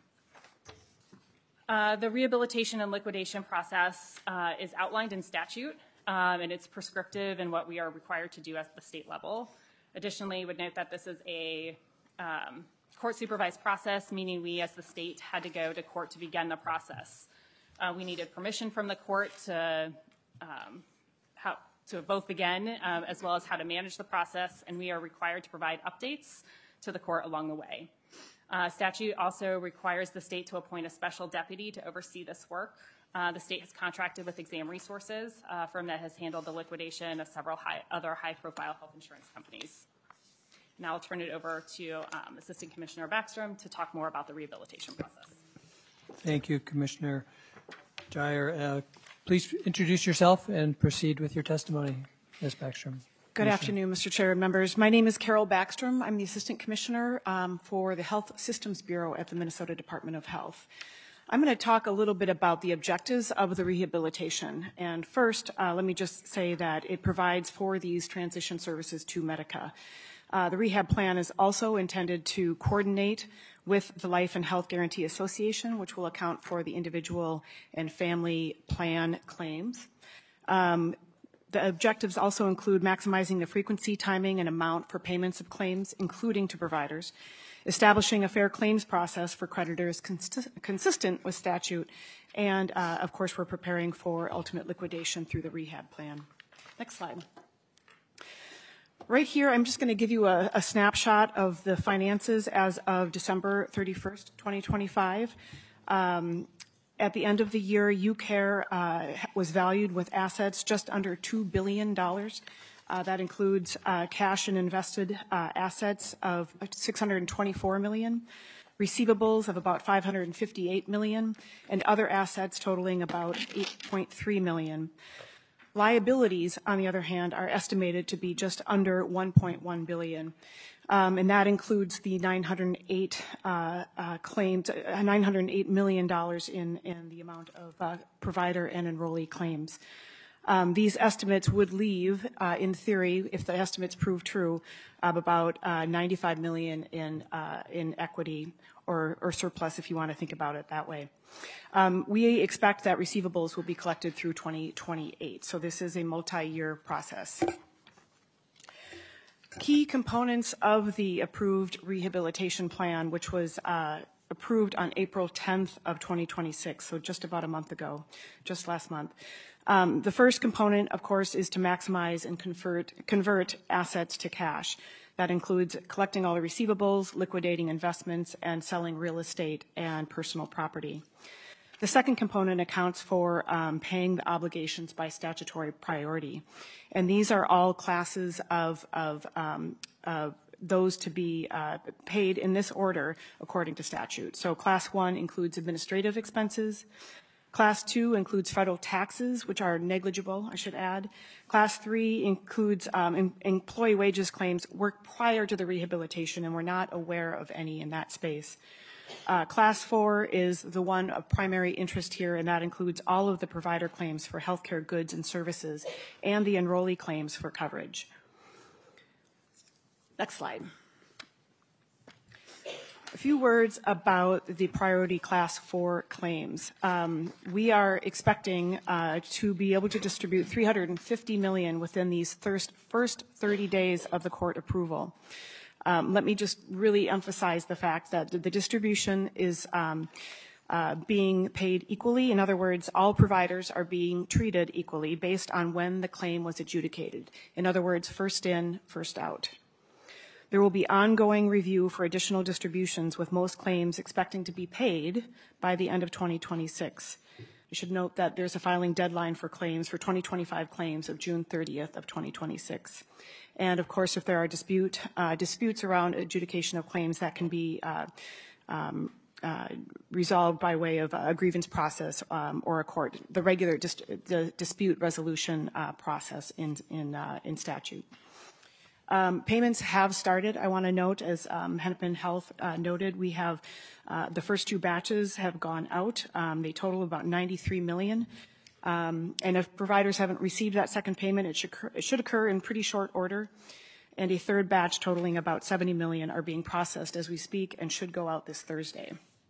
Uh, the rehabilitation and liquidation process uh, is outlined in statute, um, and it's prescriptive in what we are required to do at the state level. Additionally, I would note that this is a um, court-supervised process, meaning we as the state had to go to court to begin the process. Uh, we needed permission from the court to, um, how, to both begin um, as well as how to manage the process, and we are required to provide updates to the court along the way. Uh, statute also requires the state to appoint a special deputy to oversee this work. Uh, the state has contracted with Exam Resources, a firm that has handled the liquidation of several high, other high-profile health insurance companies. Now I'll turn it over to um, Assistant Commissioner Backstrom to talk more about the rehabilitation process. Thank you, Commissioner Dreyer. Uh, please introduce yourself and proceed with your testimony, Miz Backstrom. Good afternoon, Mister Chair and members. My name is Carol Backstrom. I'm the Assistant Commissioner um, for the Health Systems Bureau at the Minnesota Department of Health. I'm going to talk a little bit about the objectives of the rehabilitation. And first, uh, let me just say that it provides for these transition services to Medica. Uh, the rehab plan is also intended to coordinate with the Life and Health Guarantee Association, which will account for the individual and family plan claims. Um, The objectives also include maximizing the frequency, timing, and amount for payments of claims, including to providers, establishing a fair claims process for creditors cons- consistent with statute, and, uh, of course, we're preparing for ultimate liquidation through the rehab plan. Next slide. Right here, I'm just going to give you a, a snapshot of the finances as of December thirty-first, twenty twenty-five. Um, At the end of the year, UCare uh, was valued with assets just under two billion dollars. Uh, that includes uh, cash and invested uh, assets of six hundred twenty-four million dollars, receivables of about five hundred fifty-eight million dollars, and other assets totaling about eight point three million dollars. Liabilities, on the other hand, are estimated to be just under one point one billion dollars. Um, and that includes the nine hundred eight uh, uh, claims, uh, nine hundred eight million dollars in, in the amount of uh, provider and enrollee claims. Um, these estimates would leave, uh, in theory, if the estimates prove true, of about uh, ninety-five million dollars in uh, in equity or, or surplus, if you want to think about it that way. Um, we expect that receivables will be collected through twenty twenty-eight, so this is a multi-year process. Key components of the approved rehabilitation plan, which was uh, approved on April tenth of twenty twenty-six, so just about a month ago, just last month. Um, the first component, of course, is to maximize and convert, convert assets to cash. That includes collecting all the receivables, liquidating investments, and selling real estate and personal property. The second component accounts for um, paying the obligations by statutory priority. And these are all classes of, of, um, of those to be uh, paid in this order according to statute. So class one includes administrative expenses. Class two includes federal taxes, which are negligible, I should add. Class three includes um, em- employee wages claims work prior to the rehabilitation, and we're not aware of any in that space. Uh, class four is the one of primary interest here, and that includes all of the provider claims for healthcare goods and services and the enrollee claims for coverage. Next slide. A few words about the priority class four claims. Um, we are expecting uh, to be able to distribute three hundred fifty million dollars within these first, first thirty days of the court approval. Um, let me just really emphasize the fact that the, the distribution is um, uh, being paid equally. In other words, all providers are being treated equally based on when the claim was adjudicated. In other words, first in, first out. There will be ongoing review for additional distributions, with most claims expecting to be paid by the end of twenty twenty-six. You should note that there's a filing deadline for claims for twenty twenty-five claims of June thirtieth of twenty twenty-six. And of course, if there are dispute, uh, disputes around adjudication of claims, that can be uh, um, uh, resolved by way of a grievance process um, or a court, the regular dis- the dispute resolution uh, process in, in, uh, in statute. Um, payments have started. I want to note, as um, Hennepin Health uh, noted, we have uh, the first two batches have gone out. Um, they total about ninety-three million dollars. Um, and if providers haven't received that second payment, it should, occur, it should occur in pretty short order. And a third batch totaling about seventy million dollars are being processed as we speak and should go out this Thursday.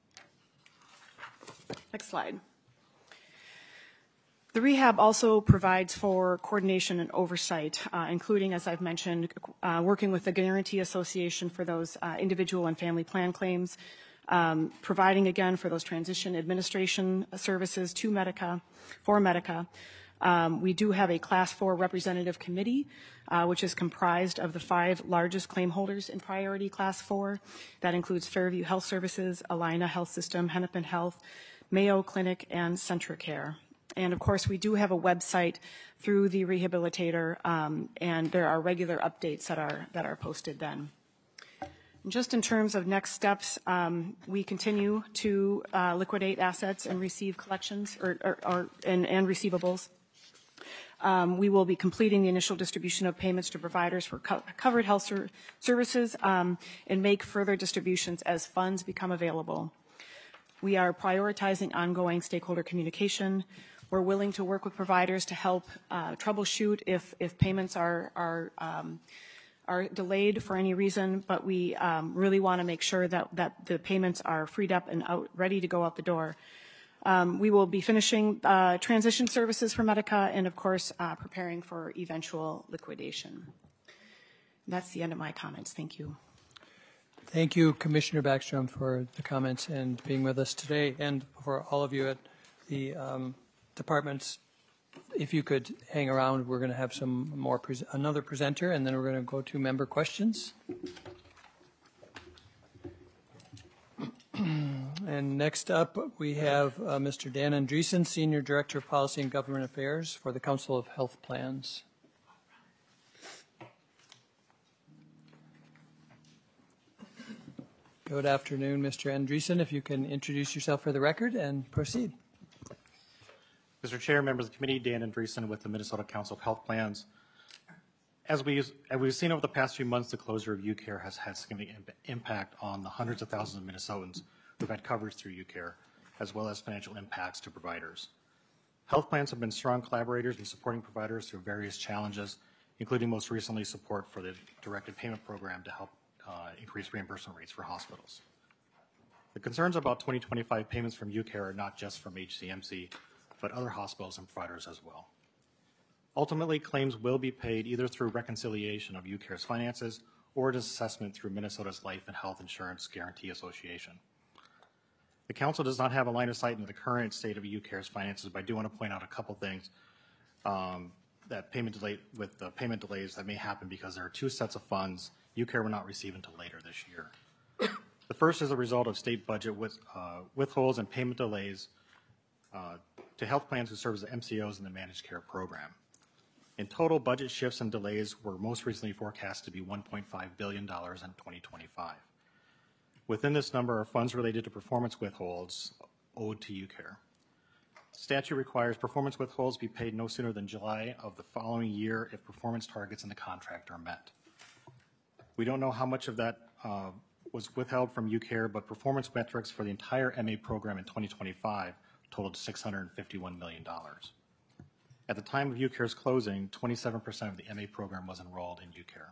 Next slide. The rehab also provides for coordination and oversight, uh, including, as I've mentioned, uh, working with the Guarantee Association for those uh, individual and family plan claims, um, providing again for those transition administration services to Medica, for Medica. Um, we do have a Class four representative committee, uh, which is comprised of the five largest claim holders in Priority Class four. That includes Fairview Health Services, Allina Health System, Hennepin Health, Mayo Clinic, and Centricare. And of course, we do have a website through the rehabilitator, um, and there are regular updates that are that are posted then. And just in terms of next steps, um, we continue to uh, liquidate assets and receive collections or, or, or and, and receivables. Um, we will be completing the initial distribution of payments to providers for co- covered health ser- services um, and make further distributions as funds become available. We are prioritizing ongoing stakeholder communication. We're willing to work with providers to help uh, troubleshoot if, if payments are, are, um, are delayed for any reason, but we um, really want to make sure that, that the payments are freed up and out, ready to go out the door. Um, we will be finishing uh, transition services for Medica and, of course, uh, preparing for eventual liquidation. That's the end of my comments. Thank you. Thank you, Commissioner Backstrom, for the comments and being with us today, and for all of you at the um, departments. If you could hang around, we're going to have some more pre- another presenter, and then we're going to go to member questions. And next up, we have uh, Mister Dan Andreessen, Senior Director of Policy and Government Affairs for the Council of Health Plans. Good afternoon, Mister Andreessen. If you can introduce yourself for the record and proceed. Mister Chair, members of the committee, Dan Andreessen with the Minnesota Council of Health Plans. As, we, as we've seen over the past few months, the closure of UCare has had significant impact on the hundreds of thousands of Minnesotans who've had coverage through UCare, as well as financial impacts to providers. Health plans have been strong collaborators in supporting providers through various challenges, including most recently support for the directed payment program to help uh, increase reimbursement rates for hospitals. The concerns about twenty twenty-five payments from UCare are not just from H C M C, but other hospitals and providers as well. Ultimately, claims will be paid either through reconciliation of UCare's finances or as assessment through Minnesota's Life and Health Insurance Guarantee Association. The Council does not have a line of sight into the current state of UCare's finances, but I do want to point out a couple things um, that payment delay with the payment delays that may happen because there are two sets of funds UCare will not receive until later this year. The first is a result of state budget with, uh, withholds and payment delays uh, to health plans who serve as M C Os in the managed care program. In total, budget shifts and delays were most recently forecast to be one point five billion dollars in twenty twenty-five. Within this number are funds related to performance withholds owed to UCare. Statute requires performance withholds be paid no sooner than July of the following year if performance targets in the contract are met. We don't know how much of that uh, was withheld from UCare, but performance metrics for the entire M A program in twenty twenty-five totaled six hundred fifty-one million dollars. At the time of UCare's closing, twenty-seven percent of the M A program was enrolled in UCare.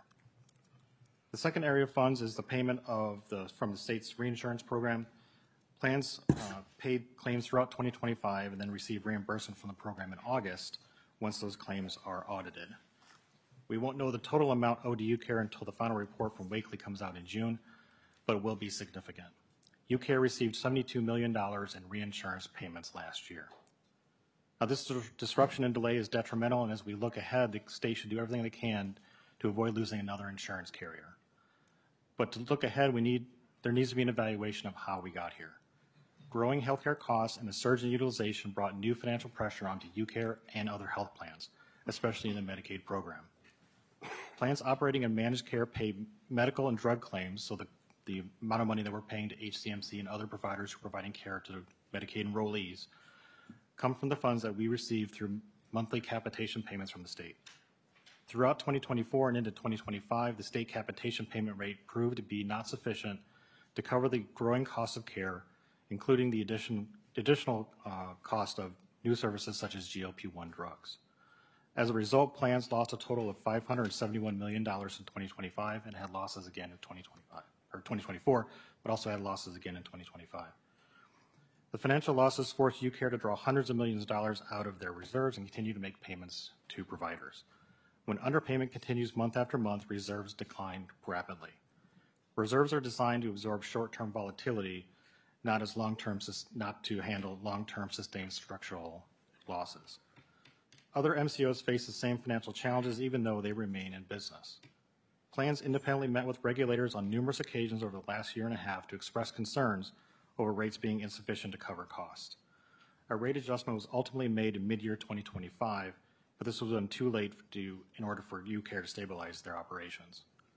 The second area of funds is the payment of the, from the state's reinsurance program. Plans uh, paid claims throughout twenty twenty-five and then receive reimbursement from the program in August once those claims are audited. We won't know the total amount owed to UCare until the final report from Wakely comes out in June, but it will be significant. UCare received seventy-two million dollars in reinsurance payments last year. Now, this disruption and delay is detrimental, and as we look ahead, the state should do everything they can to avoid losing another insurance carrier. But to look ahead, we need, there needs to be an evaluation of how we got here. Growing healthcare costs and the surge in utilization brought new financial pressure onto UCare and other health plans, especially in the Medicaid program. Plans operating in managed care pay medical and drug claims, so the the amount of money that we're paying to H C M C and other providers who are providing care to Medicaid enrollees come from the funds that we receive through monthly capitation payments from the state. Throughout twenty twenty-four and into twenty twenty-five, the state capitation payment rate proved to be not sufficient to cover the growing cost of care, including the addition, additional uh, cost of new services such as G L P one drugs. As a result, plans lost a total of five hundred seventy-one million dollars in twenty twenty-five and had losses again in twenty twenty-five, or twenty twenty-four, but also had losses again in twenty twenty-five. The financial losses forced UCare to draw hundreds of millions of dollars out of their reserves and continue to make payments to providers. When underpayment continues month after month, reserves decline rapidly. Reserves are designed to absorb short-term volatility, not as long-term, not to handle long-term sustained structural losses. Other M C Os face the same financial challenges even though they remain in business. Plans independently met with regulators on numerous occasions over the last year and a half to express concerns over rates being insufficient to cover costs. A rate adjustment was ultimately made in mid-year twenty twenty-five, but this was done too late to, in order for UCare to stabilize their operations.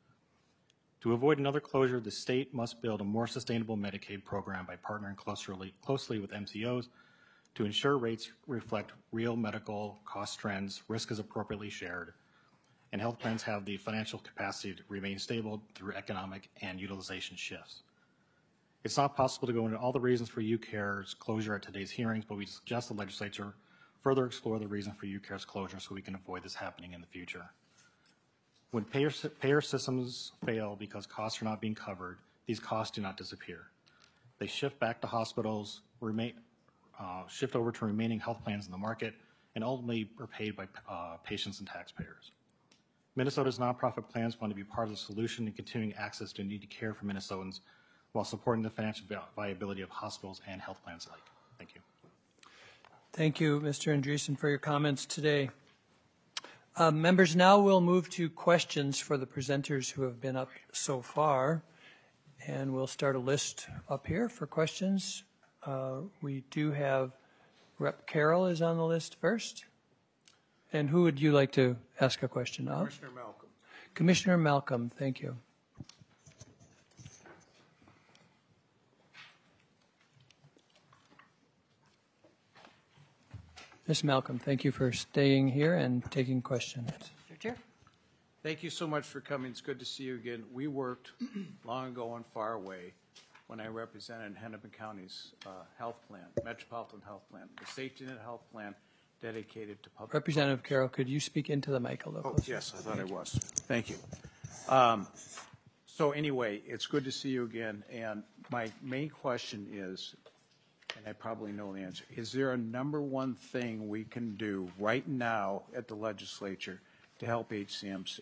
To avoid another closure, the state must build a more sustainable Medicaid program by partnering closely, closely with M C Os to ensure rates reflect real medical cost trends, risk is appropriately shared, and health plans have the financial capacity to remain stable through economic and utilization shifts. It's not possible to go into all the reasons for UCare's closure at today's hearings, but we suggest the legislature further explore the reason for UCare's closure so we can avoid this happening in the future. When payer, payer systems fail because costs are not being covered, these costs do not disappear. They shift back to hospitals, remain, uh, shift over to remaining health plans in the market, and ultimately are paid by uh, patients and taxpayers. Minnesota's nonprofit plans want to be part of the solution in continuing access to needed care for Minnesotans while supporting the financial viability of hospitals and health plans alike. Thank you. Thank you, Mister Andreessen, for your comments today. Uh, members, now we'll move to questions for the presenters who have been up so far. And we'll start a list up here for questions. Uh, we do have Representative Carroll is on the list first. And who would you like to ask a question of? Commissioner Malcolm. Commissioner Malcolm, thank you. Miz Malcolm, thank you for staying here and taking questions. Mister Chair. Thank you so much for coming. It's good to see you again. We worked long ago and far away when I represented Hennepin County's uh, health plan, Metropolitan Health Plan, the safety net health plan dedicated to public. Representative Carroll, could you speak into the mic a little Oh, closer? yes, I thought I was. Thank you. Um, so anyway, it's good to see you again. And my main question is, and I probably know the answer, is there a number one thing we can do right now at the legislature to help H C M C?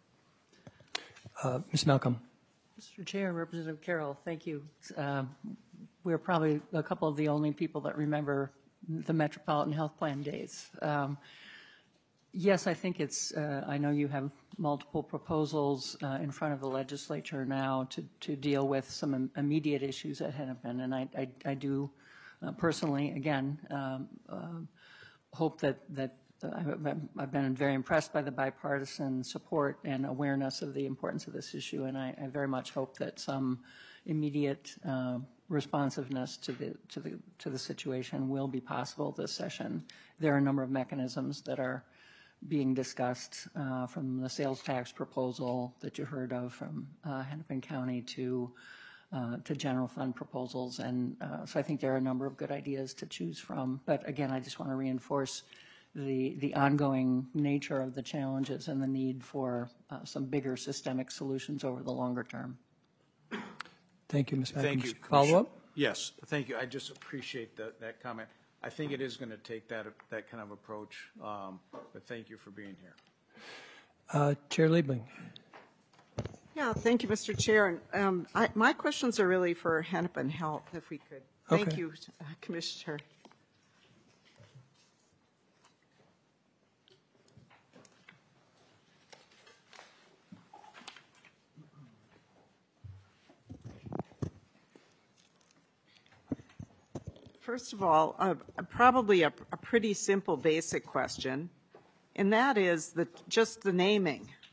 Uh, Miz Malcolm. Mister Chair, Representative Carroll, thank you. Um, we're probably a couple of the only people that remember the Metropolitan Health Plan days. Um, yes, I think it's, uh, I know you have multiple proposals uh, in front of the legislature now to, to deal with some im- immediate issues at Hennepin, and I, I, I do uh, personally, again, um, uh, hope that, that uh, I've, I've been very impressed by the bipartisan support and awareness of the importance of this issue, and I, I very much hope that some immediate uh, responsiveness to the to the to the situation will be possible this session. There are a number of mechanisms that are being discussed, uh, from the sales tax proposal that you heard of from uh, Hennepin County to uh, to general fund proposals, and uh, so I think there are a number of good ideas to choose from. But again, I just want to reinforce the the ongoing nature of the challenges and the need for uh, some bigger systemic solutions over the longer term. Thank you, Miz Malcolm. Thank you. Follow up? Yes, thank you. I just appreciate that, that comment. I think it is going to take that, that kind of approach, um, but thank you for being here. Uh, Chair Liebling. Yeah, thank you, Mister Chair. Um, I, my questions are really for Hennepin Health, if we could. Thank Okay. you, uh, Commissioner. First of all, uh, probably a, a pretty simple basic question, and that is the, just the naming.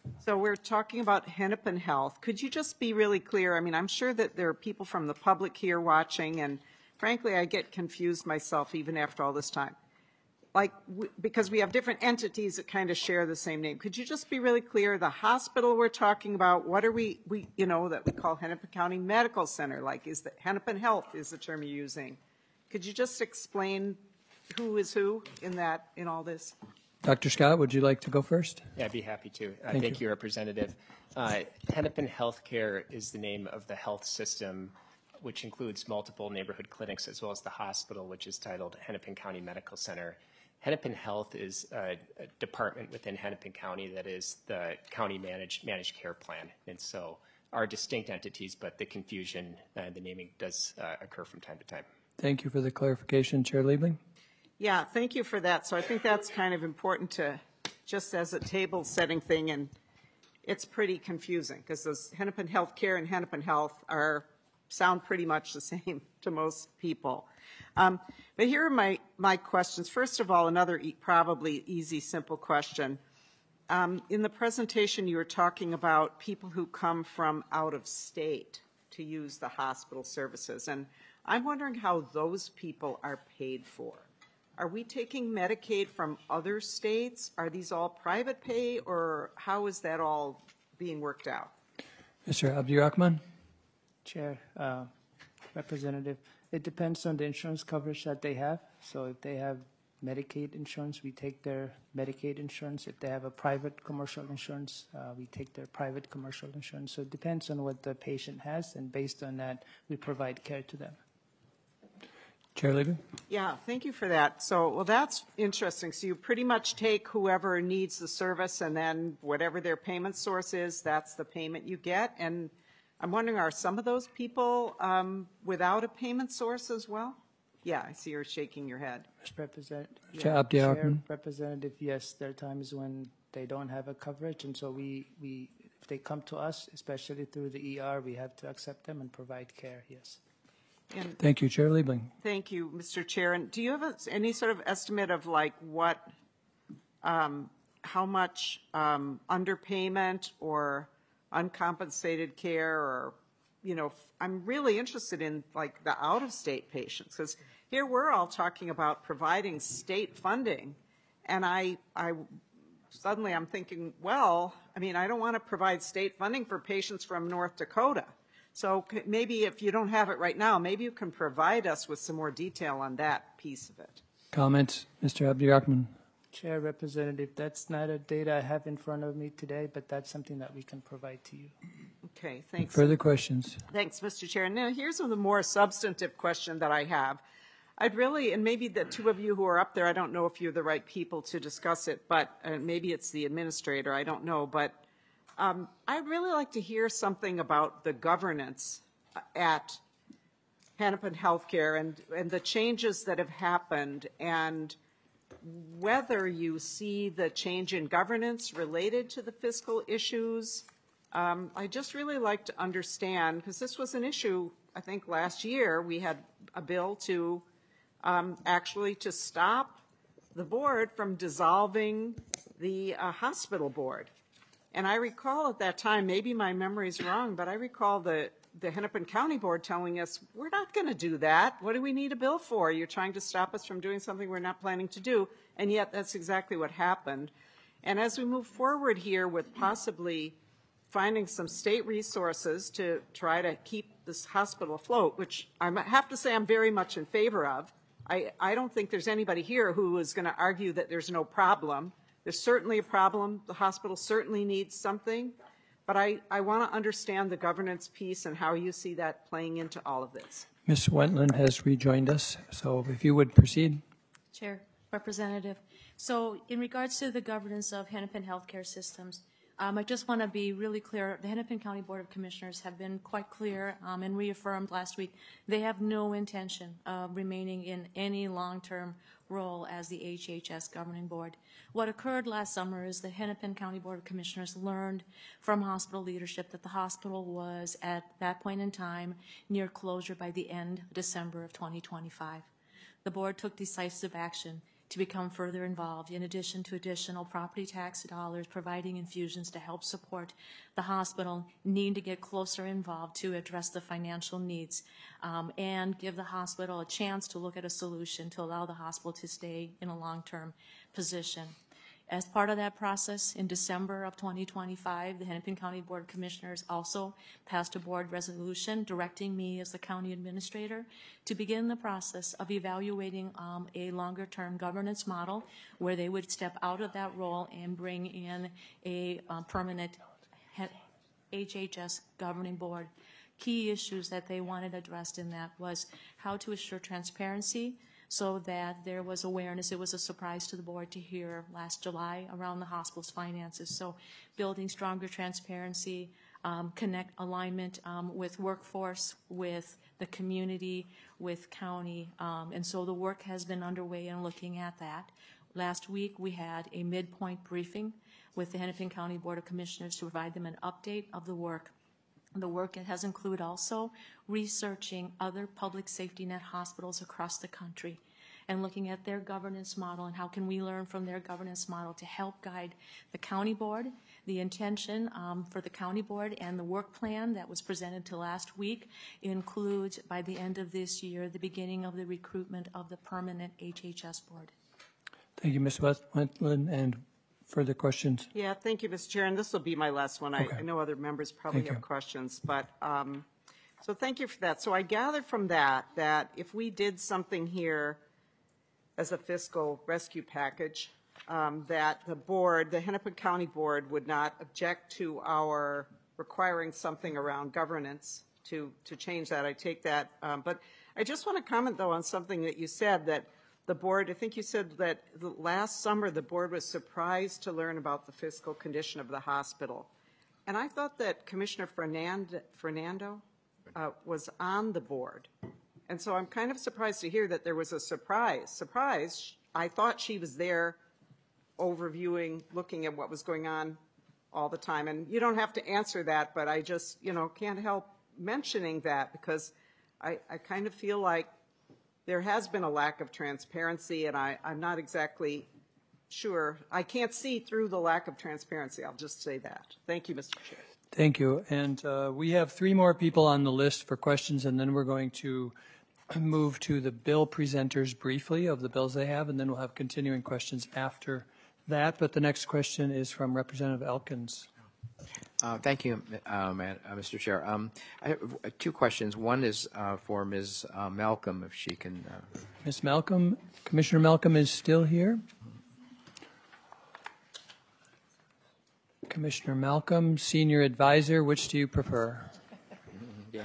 So we're talking about Hennepin Health. Could you just be really clear? I mean, I'm sure that there are people from the public here watching, and frankly, I get confused myself even after all this time. Like, w- because we have different entities that kind of share the same name. Could you just be really clear? The hospital we're talking about, what are we, we you know, that we call Hennepin County Medical Center? Like, is the Hennepin Health is the term you're using? Could you just explain who is who in that, in all this? Doctor Scott, would you like to go first? Yeah, I'd be happy to. Uh, Thank thank you. you, Representative. Uh, Hennepin Healthcare is the name of the health system, which includes multiple neighborhood clinics as well as the hospital, which is titled Hennepin County Medical Center. Hennepin Health is a, a department within Hennepin County that is the county managed managed care plan, and so are distinct entities, but the confusion and uh, the naming does uh, occur from time to time. Thank you for the clarification, Chair Liebling. Yeah, thank you for that. So I think that's kind of important to, just as a table setting thing, and it's pretty confusing because those Hennepin Healthcare and Hennepin Health are sound pretty much the same to most people. Um, but here are my, my questions. First of all, another e- probably easy, simple question. Um, in the presentation, you were talking about people who come from out of state to use the hospital services, and I'm wondering how those people are paid for. Are we taking Medicaid from other states? Are these all private pay, or how is that all being worked out? Mister Abdirahman? Chair, uh, Representative, it depends on the insurance coverage that they have. So if they have Medicaid insurance, we take their Medicaid insurance. If they have a private commercial insurance, uh, we take their private commercial insurance. So it depends on what the patient has, and based on that, we provide care to them. Chair Liebling? Yeah, thank you for that. So, well, that's interesting. So you pretty much take whoever needs the service, and then whatever their payment source is, that's the payment you get. And I'm wondering, are some of those people um, without a payment source as well? Yeah, I see you're shaking your head. Mister Representative, Chair Chair, Abdirahman? Representative, yes, there are times when they don't have a coverage, and so we, we, if they come to us, especially through the E R, we have to accept them and provide care, yes. And Thank you, Chair Liebling. thank you, Mister Chair. And do you have a, any sort of estimate of like what, um, how much um, underpayment or uncompensated care, or, you know, I'm really interested in like the out-of-state patients, because here we're all talking about providing state funding, and I, I suddenly I'm thinking, well, I mean, I don't want to provide state funding for patients from North Dakota. So c- maybe if you don't have it right now, maybe you can provide us with some more detail on that piece of it. Comment, Mister Abdirahman? Chair, Representative, that's not a data I have in front of me today, but that's something that we can provide to you. Okay, thanks. Further questions? Thanks, Mister Chair. And now here's the more substantive question that I have. I'd really, and maybe the two of you who are up there, I don't know if you're the right people to discuss it, but uh, maybe it's the administrator, I don't know, but um, I'd really like to hear something about the governance at Hennepin Healthcare and, and the changes that have happened, and whether you see the change in governance related to the fiscal issues. Um, I just really like to understand, because this was an issue, I think last year, we had a bill to um, actually to stop the board from dissolving the uh, hospital board. And I recall at that time, maybe my memory's wrong, but I recall the, the Hennepin County Board telling us, we're not going to do that. What do we need a bill for? You're trying to stop us from doing something we're not planning to do. And yet that's exactly what happened. And as we move forward here with possibly finding some state resources to try to keep this hospital afloat, which I have to say I'm very much in favor of. I, I don't think there's anybody here who is going to argue that there's no problem. There's certainly a problem. The hospital certainly needs something. But I, I want to understand the governance piece and how you see that playing into all of this. Miz Wentland has rejoined us, so if you would proceed. Chair, Representative. So in regards to the governance of Hennepin Healthcare Systems, um, I just want to be really clear. The Hennepin County Board of Commissioners have been quite clear um, and reaffirmed last week. They have no intention of remaining in any long-term role as the H H S governing board. What occurred last summer is the Hennepin County Board of Commissioners learned from hospital leadership that the hospital was at that point in time near closure by the end of December of twenty twenty-five. The board took decisive action to become further involved, in addition to additional property tax dollars, providing infusions to help support the hospital, need to get closer involved to address the financial needs um, and give the hospital a chance to look at a solution to allow the hospital to stay in a long-term position. As part of that process, in December of twenty twenty-five, the Hennepin County Board of Commissioners also passed a board resolution directing me as the county administrator to begin the process of evaluating um, a longer-term governance model where they would step out of that role and bring in a uh, permanent H H S governing board. Key issues that they wanted addressed in that was how to assure transparency, so that there was awareness. It was a surprise to the board to hear last July around the hospital's finances. So building stronger transparency, um, connect alignment um, with workforce, with the community, with county. Um, and so the work has been underway in looking at that. Last week we had a midpoint briefing with the Hennepin County Board of Commissioners to provide them an update of the work. The work has included also researching other public safety net hospitals across the country and looking at their governance model and how can we learn from their governance model to help guide the county board. The intention um, for the county board and the work plan that was presented to last week includes, by the end of this year, the beginning of the recruitment of the permanent H H S board. Thank you, Miz Wetland. And further questions? Yeah, thank you, Mister Chair, and this will be my last one. I, Okay. I know other members probably Thank have you. questions, but um, so thank you for that. So I gather from that that if we did something here as a fiscal rescue package, um, that the board, the Hennepin County Board, would not object to our requiring something around governance to to change that. I take that, um, but I just want to comment though on something that you said, that the board, I think you said that the last summer the board was surprised to learn about the fiscal condition of the hospital. And I thought that Commissioner Fernand, Fernando uh, was on the board. And so I'm kind of surprised to hear that there was a surprise. Surprise, I thought she was there overviewing, looking at what was going on all the time. And you don't have to answer that, but I just, you know, can't help mentioning that because I, I kind of feel like there has been a lack of transparency, and I, I'm not exactly sure. I can't see through the lack of transparency. I'll just say that. Thank you, Mister Chair. Thank you. And uh, we have three more people on the list for questions, and then we're going to move to the bill presenters briefly of the bills they have, and then we'll have continuing questions after that. But the next question is from Representative Elkins. Uh, thank you, uh, Mister Chair. Um, I have two questions. One is uh, for Miz Uh, Malcolm, if she can. Uh... Miz Malcolm, Commissioner Malcolm is still here. Commissioner Malcolm, Senior Advisor, which do you prefer? Yeah.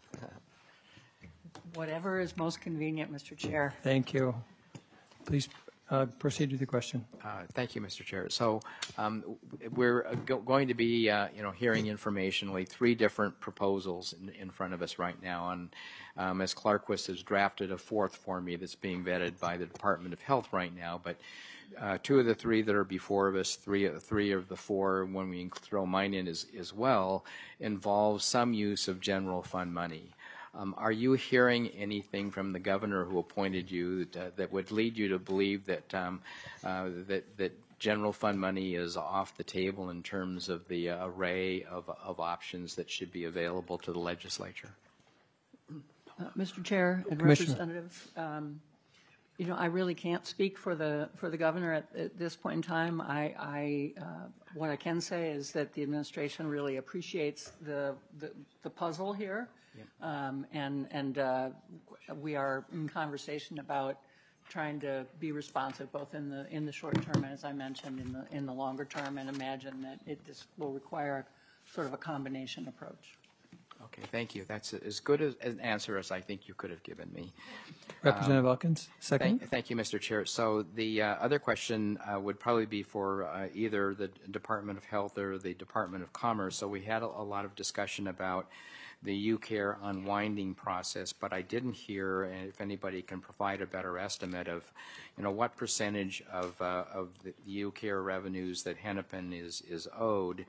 Whatever is most convenient, Mister Chair. Thank you. Please uh, proceed with your question. Uh, thank you, Mister Chair. So um, we're go going to be, uh, you know, hearing informationally three different proposals in, in front of us right now. And um, Miz Clarquist has drafted a fourth for me that's being vetted by the Department of Health right now. But uh, two of the three that are before us, three, three of the four, when we throw mine in as, as well, involve some use of general fund money. Um, are you hearing anything from the governor who appointed you that, uh, that would lead you to believe that, um, uh, that that general fund money is off the table in terms of the uh, array of, of options that should be available to the legislature? Uh, Mister Chair and Representative, um, you know, I really can't speak for the for the governor at, at this point in time. I, I uh, what I can say is that the administration really appreciates the the, the puzzle here. Um, and and uh, we are in conversation about trying to be responsive both in the in the short term and, as I mentioned, in the in the longer term, and imagine that it this will require sort of a combination approach. Okay, thank you. That's as good as an answer as I think you could have given me. Representative um, Elkins, second. Thank, thank you, Mister Chair. So the uh, other question uh, would probably be for uh, either the Department of Health or the Department of Commerce. So we had a, a lot of discussion about the U CARE unwinding process, but I didn't hear, and if anybody can provide a better estimate of, you know, what percentage of uh, of the U CARE revenues that Hennepin is is owed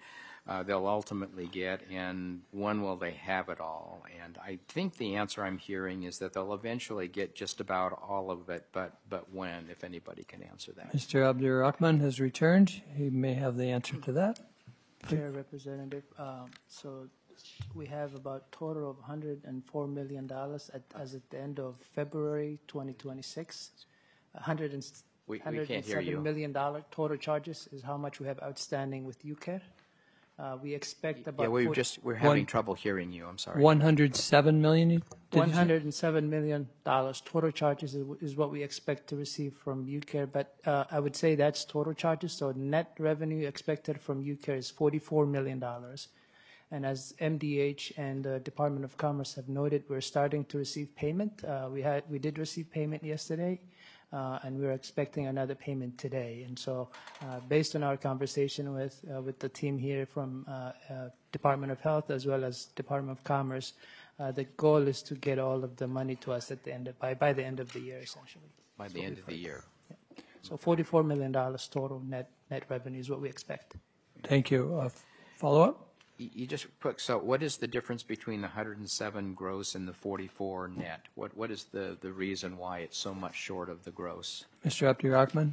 uh, they'll ultimately get, and when will they have it all? And I think the answer I'm hearing is that they'll eventually get just about all of it, but, but when, if anybody can answer that. Mister Abdur-Rahman has returned. He may have the answer to that. Chair, Representative, um, so we have about total of one hundred four million dollars at, as at the end of February twenty twenty-six. one hundred and, We, we can't hear you. one hundred seven million dollars total charges is how much we have outstanding with U C A R E. Uh, we expect about Yeah, we forty just, we're having One- trouble hearing you, I'm sorry. one hundred seven million, you- did you one say? hundred seven million dollars total charges is, is what we expect to receive from U C A R E, but uh, I would say that's total charges, so net revenue expected from U C A R E is forty-four million dollars. And as M D H and the Department of Commerce have noted, we're starting to receive payment. Uh, we had, we did receive payment yesterday, uh, and we're expecting another payment today. And so, uh, based on our conversation with uh, with the team here from uh, uh, Department of Health as well as Department of Commerce, uh, the goal is to get all of the money to us at the end of, by by the end of the year, essentially. By the end of the year. So, forty-four million dollars total net net revenue is what we expect. Thank you. Uh, follow-up? You you just put, so what is the difference between the one hundred seven gross and the forty-four net? What, what is the, the reason why it's so much short of the gross? Mister Abdur-Rahman?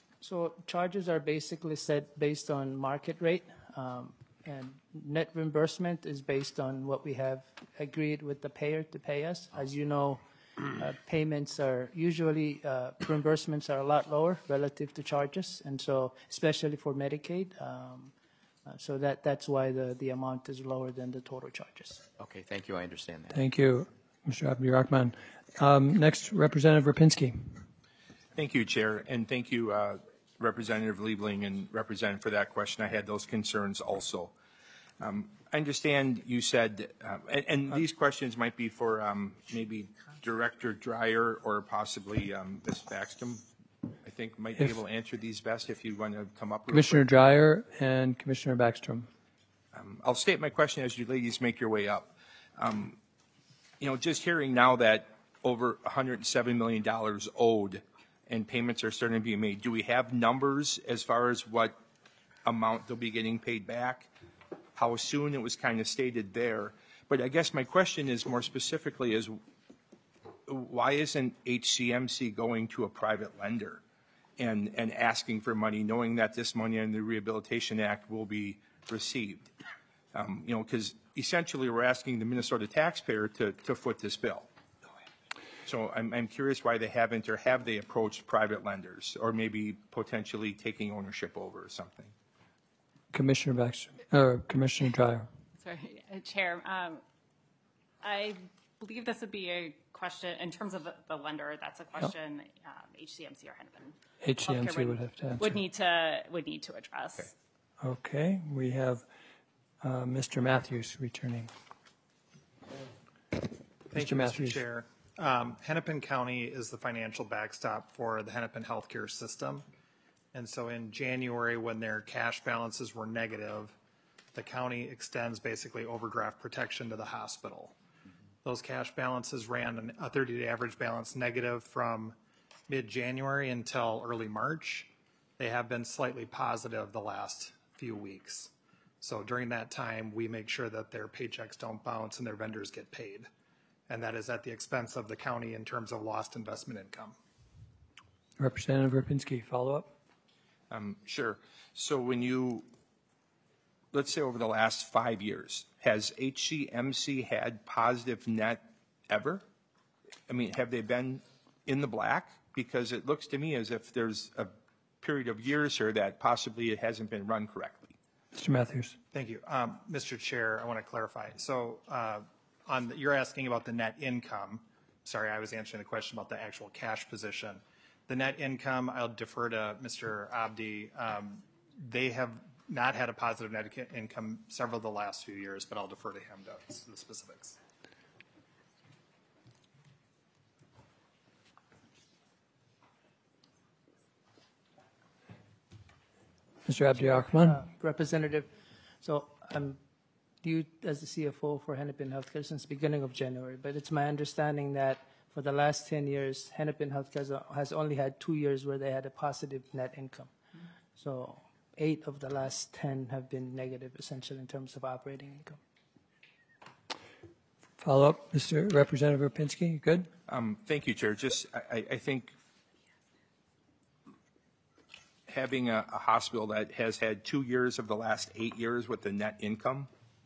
So charges are basically set based on market rate, um, and net reimbursement is based on what we have agreed with the payer to pay us. As you know, uh, payments are usually, uh, reimbursements are a lot lower relative to charges, and so especially for Medicaid. Um, uh, so that, that's why the, the amount is lower than the total charges. Okay, thank you, I understand that. Thank you, Mister Abdur-Rahman. Um, next, Representative Rapinski. Thank you, Chair, and thank you, uh, Representative Liebling and Representative for that question. I had those concerns also. Um, I understand you said, um, and, and these questions might be for um, maybe Director Dreyer or possibly um, Miz Baxton. I think might be If- able to answer these best if you want to come up. real Commissioner quick. Dreyer and Commissioner Backstrom. Um, I'll state my question as you ladies make your way up. Um, you know, just hearing now that over one hundred seven million dollars owed and payments are starting to be made, do we have numbers as far as what amount they'll be getting paid back? How soon? It was kind of stated there. But I guess my question is more specifically is why isn't H C M C going to a private lender and, and asking for money, knowing that this money under the Rehabilitation Act will be received? Um, you know, because essentially we're asking the Minnesota taxpayer to, to foot this bill. So I'm, I'm curious why they haven't, or have they approached private lenders, or maybe potentially taking ownership over or something? Commissioner Backstrom, or Commissioner Dreyer. Sorry, uh, Chair. Um, I believe this would be a question, in terms of the, the lender, that's a question um, H C M C or Hennepin H C M C Healthcare would have to answer. Would need to, would need to address. Okay, we have uh, Mister Matthews returning. Thank Mister you, Mister Matthews. Chair. Um, Hennepin County is the financial backstop for the Hennepin healthcare system. And so in January, when their cash balances were negative, the county extends basically overdraft protection to the hospital. Those cash balances ran a thirty-day average balance negative from mid-January until early March. They have been slightly positive the last few weeks. So during that time, we make sure that their paychecks don't bounce and their vendors get paid. And that is at the expense of the county in terms of lost investment income. Representative Rapinski, follow up. Um, sure. So when you, let's say over the last five years, has H C M C had positive net ever? I mean, have they been in the black? Because it looks to me as if there's a period of years here that possibly it hasn't been run correctly. Mister Matthews. Thank you. Um, Mister Chair, I want to clarify. So uh, on, the- you're asking about the net income. Sorry, I was answering the question about the actual cash position. The net income, I'll defer to Mister Abdi. Um, They have not had a positive net ca- income several of the last few years, but I'll defer to him to s- the specifics. Mister Abdur-Rahman. Uh, Representative, so I'm new as the C F O for Hennepin Healthcare since the beginning of January, but it's my understanding that for the last ten years, Hennepin Healthcare has only had two years where they had a positive net income. So eight of the last ten have been negative, essentially, in terms of operating income. Follow up, Mister Representative Rapinski, good? Um, thank you, Chair. Just, I, I think having a, a hospital that has had two years of the last eight years with the net income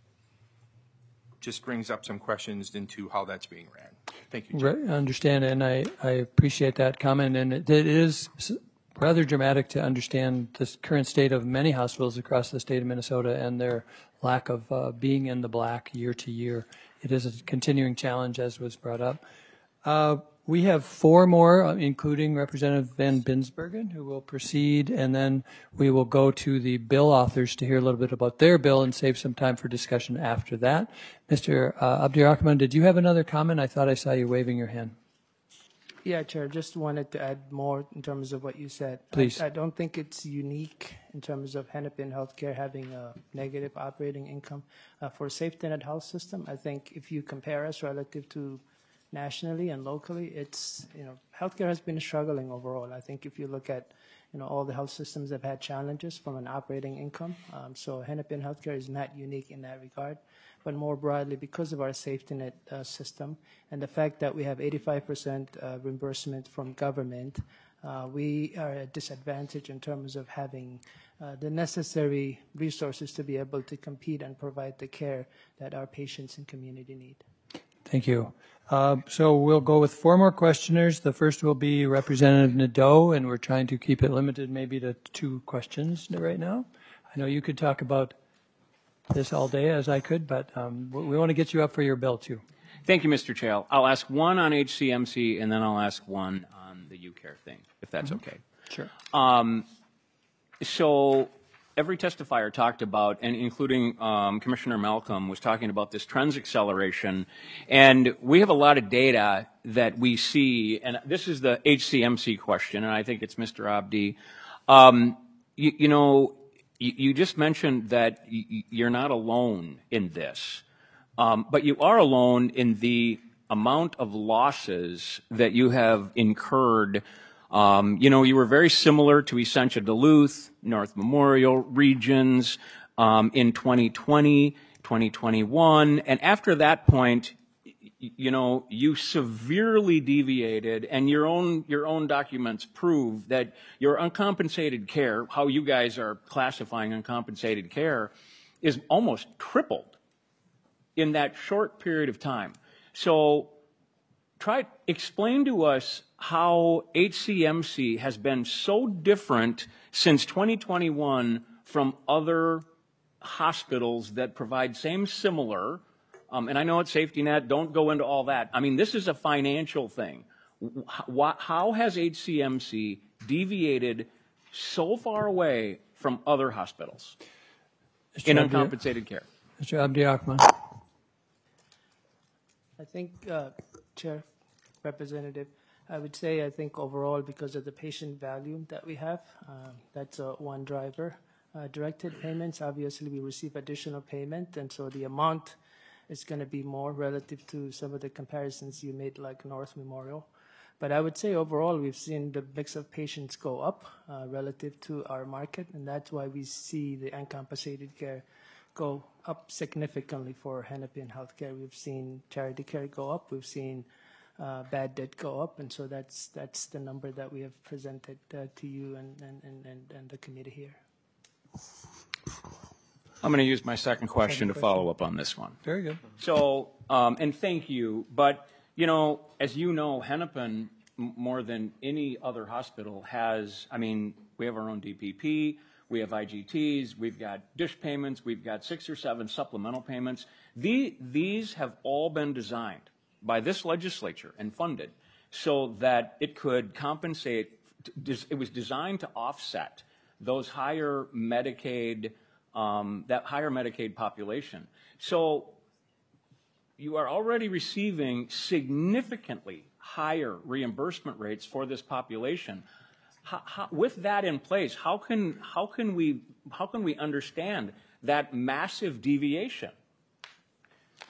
just brings up some questions into how that's being ran. Thank you, Chair. Right, I understand, and I, I appreciate that comment, and it, it is rather dramatic to understand the current state of many hospitals across the state of Minnesota and their lack of uh, being in the black year to year. It is a continuing challenge, as was brought up. Uh, we have four more, uh, including Representative Van Binsbergen, who will proceed, and then we will go to the bill authors to hear a little bit about their bill and save some time for discussion after that. Mister Uh, Abdirahman, did you have another comment? I thought I saw you waving your hand. Yeah, Chair, just wanted to add more in terms of what you said. Please. I, I don't think it's unique in terms of Hennepin Healthcare having a negative operating income. Uh, for Safety Net Health System, I think if you compare us relative to nationally and locally, it's, you know, healthcare has been struggling overall. I think if you look at, you know, all the health systems have had challenges from an operating income. Um, so Hennepin Healthcare is not unique in that regard. But more broadly, because of our safety net uh, system and the fact that we have eighty-five percent uh, reimbursement from government, uh, we are at disadvantage in terms of having uh, the necessary resources to be able to compete and provide the care that our patients and community need. Thank you. Uh, so we'll go with four more questioners. The first will be Representative Nadeau, and we're trying to keep it limited maybe to two questions right now. I know you could talk about this all day as I could, but um, we want to get you up for your bill too. Thank you, Mister Chair. I'll ask one on H C M C and then I'll ask one on the U care thing, if that's mm-hmm. okay. Sure. Um, so every testifier talked about, and including um, Commissioner Malcolm was talking about this trends acceleration, and we have a lot of data that we see, and this is the H C M C question, and I think it's Mister Abdi. Um, you, you know, you just mentioned that you're not alone in this, um, but you are alone in the amount of losses that you have incurred. Um, you know, you were very similar to Essentia Duluth, North Memorial regions um, in twenty twenty, twenty twenty-one, and after that point, you know, you severely deviated, and your own your own documents prove that your uncompensated care, how you guys are classifying uncompensated care, is almost tripled in that short period of time. So try explain to us how H C M C has been so different since twenty twenty-one from other hospitals that provide same similar. Um, and I know it's safety net, don't go into all that. I mean, this is a financial thing. How, how has H C M C deviated so far away from other hospitals Mister in Abdi- uncompensated care? Mister Abdirahman. I think, uh, Chair, Representative, I would say I think overall because of the patient value that we have, uh, that's uh, one driver. Uh, directed payments, obviously we receive additional payment, and so the amount is going to be more relative to some of the comparisons you made, like North Memorial. But I would say overall we've seen the mix of patients go up uh, relative to our market, and that's why we see the uncompensated care go up significantly for Hennepin Healthcare. We've seen charity care go up, we've seen uh, bad debt go up, and so that's that's the number that we have presented uh, to you and, and, and, and, and the committee here. I'm going to use my second question Second to follow up on this one. Very good. So, um, and thank you, but, you know, as you know, Hennepin, m- more than any other hospital, has, I mean, we have our own D P P, we have I G Ts, we've got dish payments, we've got six or seven supplemental payments. The, these have all been designed by this legislature and funded so that it could compensate, it was designed to offset those higher Medicaid Um, that higher Medicaid population. So you are already receiving significantly higher reimbursement rates for this population. How, how, with that in place, how can how can we how can we understand that massive deviation?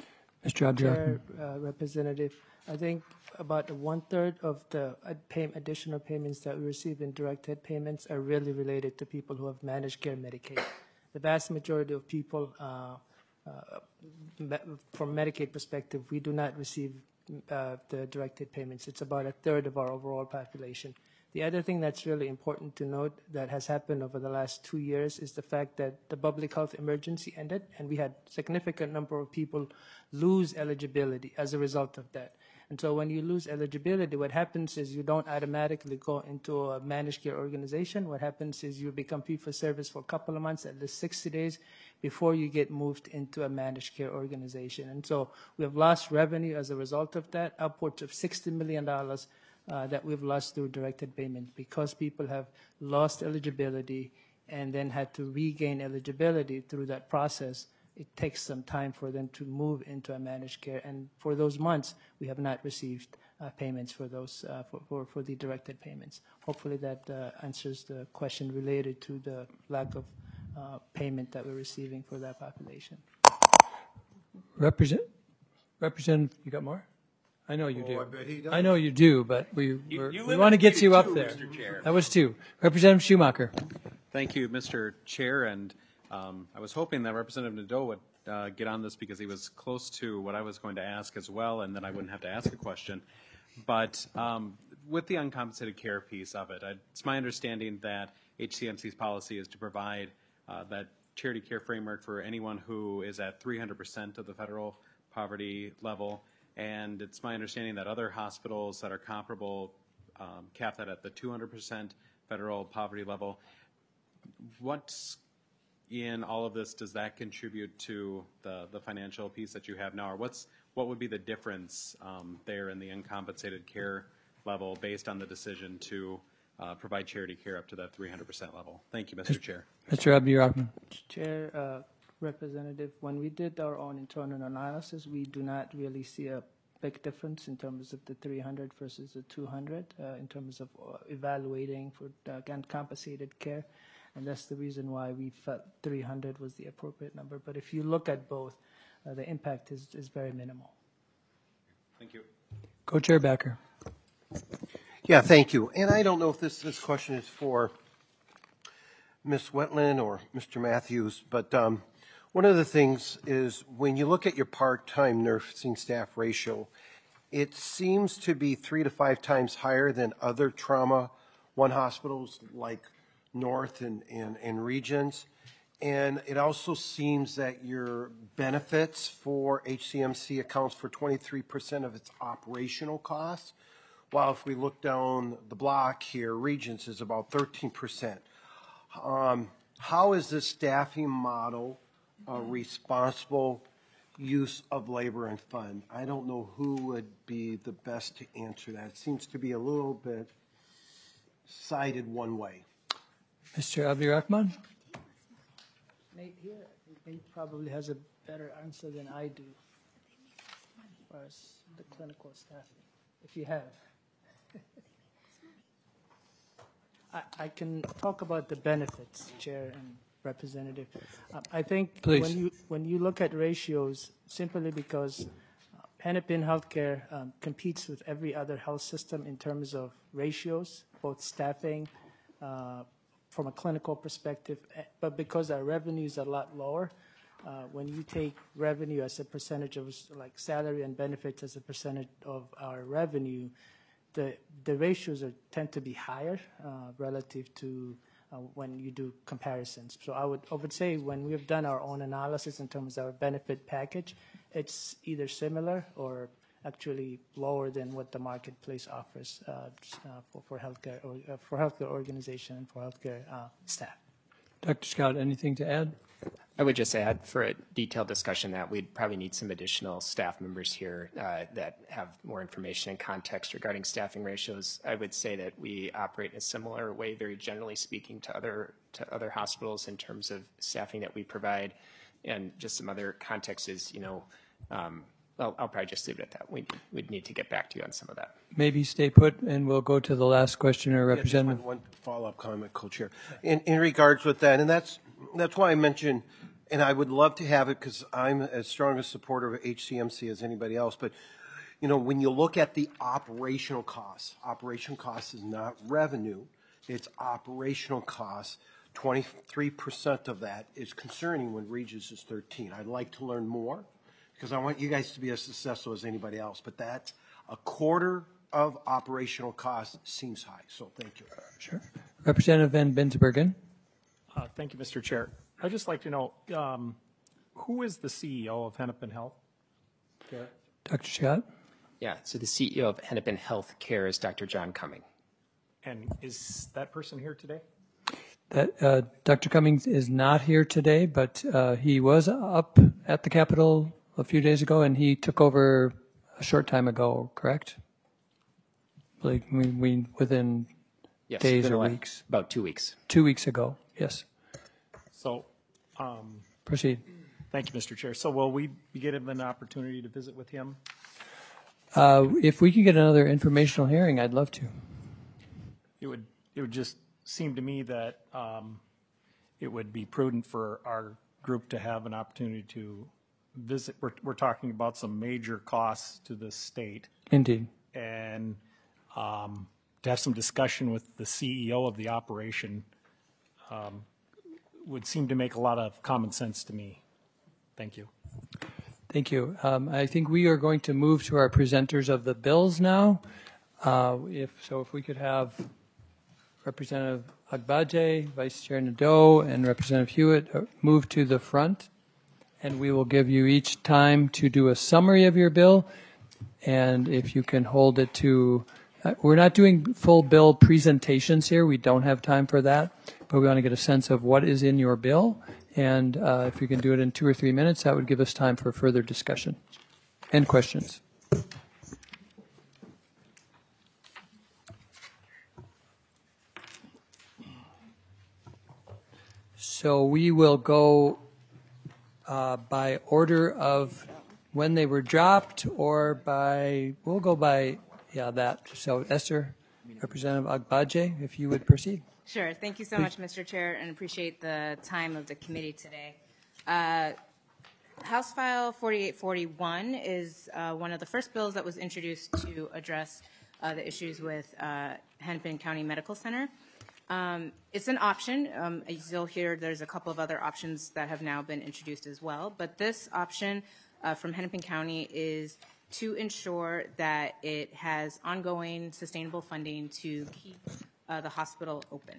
Mister Abdurrahman. Chair, uh, Representative, I think about one-third of the uh, pay, additional payments that we receive in directed payments are really related to people who have managed care Medicaid. The vast majority of people, uh, uh, me, from Medicaid perspective, we do not receive uh, the directed payments. It's about a third of our overall population. The other thing that's really important to note that has happened over the last two years is the fact that the public health emergency ended, and we had significant number of people lose eligibility as a result of that. And so when you lose eligibility, what happens is you don't automatically go into a managed care organization. What happens is you become fee-for-service for a couple of months, at least sixty days, before you get moved into a managed care organization. And so we have lost revenue as a result of that, upwards of sixty million dollars uh, that we've lost through directed payment because people have lost eligibility and then had to regain eligibility through that process. It takes some time for them to move into a managed care, and for those months, we have not received uh, payments for those uh, for, for, for the directed payments. Hopefully, that uh, answers the question related to the lack of uh, payment that we're receiving for that population. Represent, Representative, you got more? I know you Oh, do. I bet he does. I know you do, but we You- we're, you we limit want to me get to you up two, there. Mister Chair. That was two. Representative Schumacher. Thank you, Mister Chair, and um, I was hoping that Representative Nadeau would uh, get on this because he was close to what I was going to ask as well, and then I wouldn't have to ask a question. But um, with the uncompensated care piece of it, I, it's my understanding that H C M C's policy is to provide uh, that charity care framework for anyone who is at three hundred percent of the federal poverty level, and it's my understanding that other hospitals that are comparable um, cap that at the two hundred percent federal poverty level. What's in all of this, does that contribute to the, the financial piece that you have now? Or what's, what would be the difference um, there in the uncompensated care level based on the decision to uh, provide charity care up to that three hundred percent level? Thank you, Mister Chair. Mister Abdurrahman. Chair, uh, Representative, when we did our own internal analysis, we do not really see a big difference in terms of the three hundred versus the two hundred uh, in terms of uh, evaluating for uh, uncompensated care. And that's the reason why we felt three hundred was the appropriate number. But if you look at both, uh, the impact is, is very minimal. Thank you. Co-Chair Backer. Yeah, thank you. And I don't know if this, this question is for Miz Wetland or Mister Matthews, but um, one of the things is when you look at your part-time nursing staff ratio, it seems to be three to five times higher than other trauma one hospitals like North and, and, and Regions. And it also seems that your benefits for H C M C accounts for twenty-three percent of its operational costs, while if we look down the block here, Regions is about thirteen percent. Um, how is this staffing model a responsible use of labor and fund? I don't know who would be the best to answer that. It seems to be a little bit sided one way. Mister Abdurrahman. Nate here, Nate probably has a better answer than I do as far as the clinical staffing, if you have. I, I can talk about the benefits, Chair and Representative. Uh, I think Please. when you when you look at ratios, simply because uh, Hennepin Healthcare um, competes with every other health system in terms of ratios, both staffing, uh, from a clinical perspective, but because our revenue is a lot lower, uh, when you take revenue as a percentage of like salary and benefits as a percentage of our revenue, the the ratios are tend to be higher uh, relative to uh, when you do comparisons. So I would I would say when we have done our own analysis in terms of our benefit package, it's either similar or actually lower than what the marketplace offers uh, uh, for, for healthcare or uh, for healthcare organization and for healthcare uh, staff. Doctor Scott, anything to add? I would just add for a detailed discussion that we'd probably need some additional staff members here uh, that have more information and context regarding staffing ratios. I would say that we operate in a similar way, very generally speaking, to other to other hospitals in terms of staffing that we provide, and just some other context is, you know, um, Well, I'll probably just leave it at that. We, we'd need to get back to you on some of that. Maybe stay put, and we'll go to the last questioner, Yeah, Representative. just one, one follow-up comment, Co-Chair. In, in regards with that, and that's that's why I mentioned and I would love to have it because I'm as strong a supporter of H C M C as anybody else, but you know, when you look at the operational costs, operational costs is not revenue, it's operational costs. twenty-three percent of that is concerning when Regis is thirteen. I'd like to learn more because I want you guys to be as successful as anybody else, but that's a quarter of operational costs seems high, so thank you. Sure. Representative Van Binsbergen. Uh, thank you, Mister Chair. I'd just like to know, um, who is the C E O of Hennepin Health? Okay. Doctor Scott? Yeah, so the C E O of Hennepin Health Care is Doctor John Cumming. And is that person here today? That uh, Doctor Cummings is not here today, but uh, he was up at the Capitol a few days ago, and he took over a short time ago, correct? Like we, we within Yes, days within or a- weeks? About two weeks. Two weeks ago, yes. So, um, Proceed. thank you, Mister Chair. So will we be given an opportunity to visit with him? Uh, if we could get another informational hearing, I'd love to. It would, it would just seem to me that um, it would be prudent for our group to have an opportunity to visit. We're, we're talking about some major costs to the state. Indeed. And um, to have some discussion with the C E O of the operation um, would seem to make a lot of common sense to me. Thank you. Thank you. Um, I think we are going to move to our presenters of the bills now. Uh, if so, if we could have Representative Agbaje, Vice Chair Nadeau, and Representative Hewitt uh, move to the front, and we will give you each time to do a summary of your bill. And if you can hold it to, uh, we're not doing full bill presentations here. We don't have time for that, but we want to get a sense of what is in your bill. And uh, if you can do it in two or three minutes, that would give us time for further discussion and questions. So we will go uh, by order of when they were dropped, or by, we'll go by, yeah, that. So Esther, Representative Agbaje, if you would proceed. Sure. Thank you so Please. much, Mister Chair, and appreciate the time of the committee today. Uh, House File forty-eight forty-one is uh, one of the first bills that was introduced to address uh, the issues with uh, Hennepin County Medical Center. Um, it's an option. Um, as you'll hear, there's a couple of other options that have now been introduced as well. But this option uh, from Hennepin County is to ensure that it has ongoing sustainable funding to keep uh, the hospital open.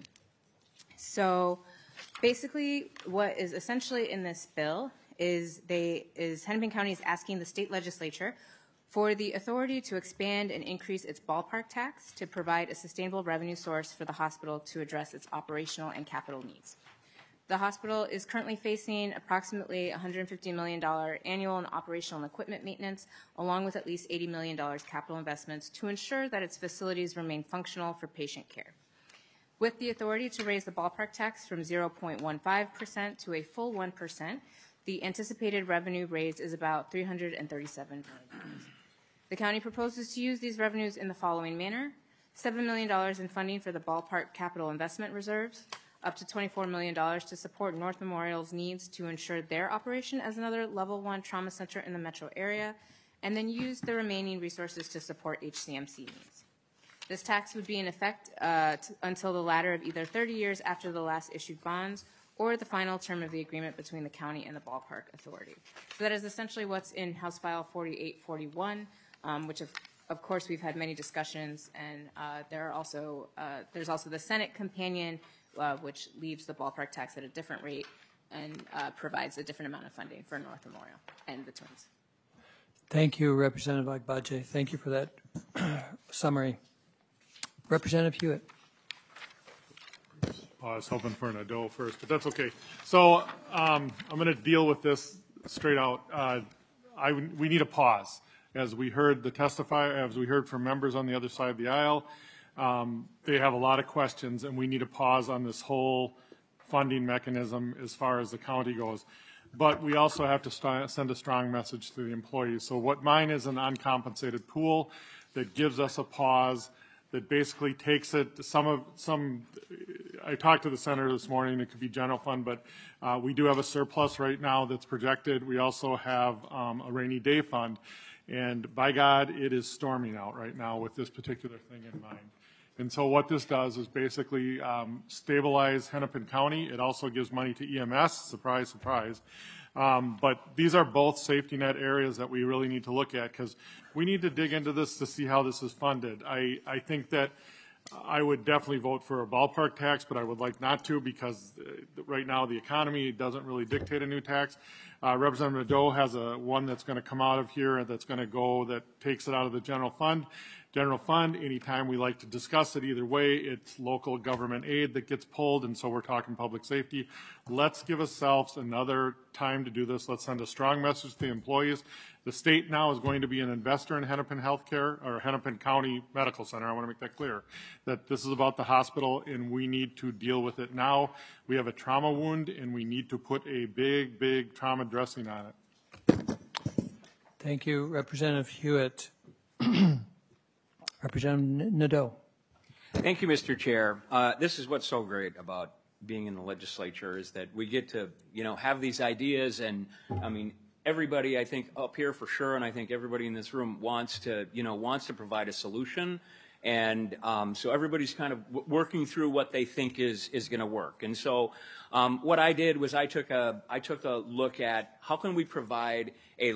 So basically what is essentially in this bill is they is Hennepin County is asking the state legislature for the authority to expand and increase its ballpark tax to provide a sustainable revenue source for the hospital to address its operational and capital needs. The hospital is currently facing approximately one hundred fifty million dollars annual and operational and equipment maintenance, along with at least eighty million dollars capital investments to ensure that its facilities remain functional for patient care. With the authority to raise the ballpark tax from zero point one five percent to a full one percent, the anticipated revenue raised is about three hundred thirty-seven million dollars. The county proposes to use these revenues in the following manner: seven million dollars in funding for the ballpark capital investment reserves, up to twenty-four million dollars to support North Memorial's needs to ensure their operation as another level one trauma center in the metro area, and then use the remaining resources to support H C M C needs. This tax would be in effect uh, t- until the latter of either thirty years after the last issued bonds or the final term of the agreement between the county and the ballpark authority. So that is essentially what's in House File forty-eight forty-one, um, which of, of course we've had many discussions, and uh, there are also uh, there's also the Senate companion, uh, which leaves the ballpark tax at a different rate and uh, provides a different amount of funding for North Memorial and the Twins. Thank you, Representative Agbaje. Thank you for that summary. Representative Hewitt. Oh, I was hoping for an Nadeau first, but that's okay. So um, I'm going to deal with this straight out. Uh, I, we need a pause. As we heard the testifier, as we heard from members on the other side of the aisle, um, they have a lot of questions, and we need a pause on this whole funding mechanism as far as the county goes. But we also have to st- send a strong message to the employees. So what mine is an uncompensated pool that gives us a pause, that basically takes it, some of, some, I talked to the senator this morning, it could be general fund, but uh, we do have a surplus right now that's projected. We also have um, a rainy day fund. And by God, it is storming out right now with this particular thing in mind. And so what this does is basically um, stabilize Hennepin County. It also gives money to E M S, surprise, surprise. Um, but these are both safety net areas that we really need to look at, because we need to dig into this to see how this is funded. I, I think that I would definitely vote for a ballpark tax, but I would like not to, because uh, right now the economy doesn't really dictate a new tax. Uh, Representative Nadeau has a one that's going to come out of here that's going to go, that takes it out of the general fund. General fund, anytime we like to discuss it, either way, it's local government aid that gets pulled, and so we're talking public safety. Let's give ourselves another time to do this. Let's send a strong message to the employees. The state now is going to be an investor in Hennepin Healthcare, or Hennepin County Medical Center. I want to make that clear, that this is about the hospital, and we need to deal with it now. We have a trauma wound, and we need to put a big, big trauma dressing on it. Thank you, Representative Hewitt. Representative Nadeau. Thank you, Mister Chair. Uh, this is what's so great about being in the legislature, is that we get to, you know, have these ideas, and I mean, everybody, I think, up here for sure, and I think everybody in this room wants to, you know, wants to provide a solution, and um, so everybody's kind of w working through what they think is is going to work. And so, um, what I did was I took a I took a look at how can we provide a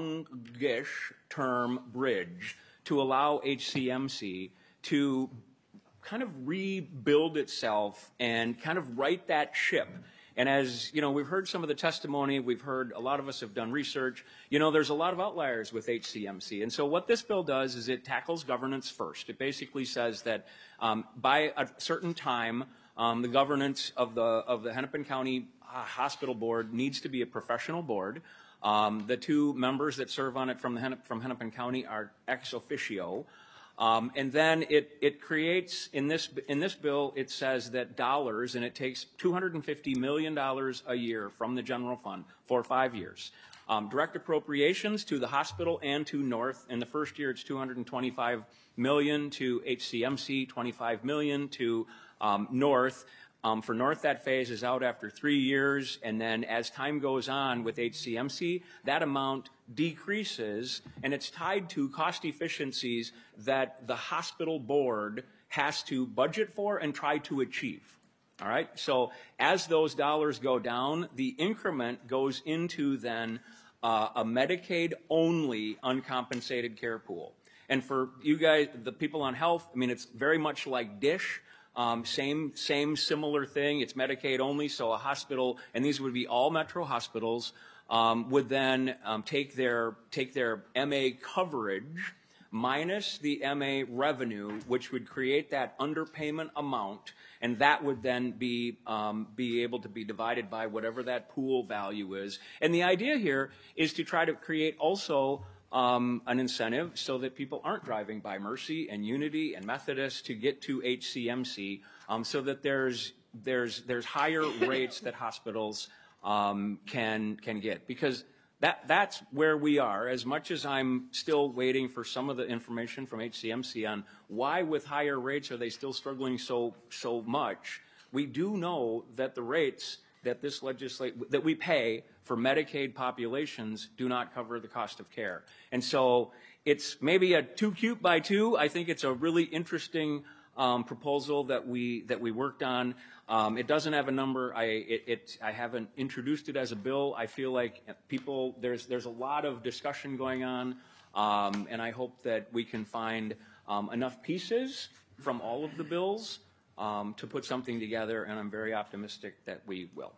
longish term bridge to allow H C M C to kind of rebuild itself and kind of right that ship. And as, you know, we've heard some of the testimony, we've heard, a lot of us have done research, you know, there's a lot of outliers with H C M C. And so what this bill does is it tackles governance first. It basically says that um, by a certain time, um, the governance of the, of the Hennepin County uh, Hospital Board needs to be a professional board. Um, the two members that serve on it from, the Hennep from Hennepin County are ex officio. Um, and then it, it creates, in this, in this bill, it says that dollars, and it takes two hundred fifty million dollars a year from the general fund for five years. Um, direct appropriations to the hospital and to North. In the first year, it's two hundred twenty-five million dollars to H C M C, twenty-five million dollars to um, North. Um, for North, that phase is out after three years, and then as time goes on with H C M C, that amount decreases, and it's tied to cost efficiencies that the hospital board has to budget for and try to achieve. All right? So as those dollars go down, the increment goes into then uh, a Medicaid-only uncompensated care pool. And for you guys, the people on health, I mean, it's very much like DISH. Um, same, same similar thing. It's Medicaid only, so a hospital, and these would be all metro hospitals, um, would then um, take their take their M A coverage minus the M A revenue, which would create that underpayment amount, and that would then be um, be able to be divided by whatever that pool value is. And the idea here is to try to create also Um, an incentive so that people aren't driving by Mercy and Unity and Methodist to get to H C M C, um, so that there's there's there's higher rates that hospitals um, can can get, because that that's where we are. As much as I'm still waiting for some of the information from H C M C on why with higher rates are they still struggling so so much, we do know that the rates that this legislate that we pay for Medicaid populations do not cover the cost of care. And so it's maybe a too cute by two. I think it's a really interesting um, proposal that we that we worked on. Um, it doesn't have a number. I it, it I haven't introduced it as a bill. I feel like people there's there's a lot of discussion going on, um, and I hope that we can find um, enough pieces from all of the bills um, to put something together. And I'm very optimistic that we will.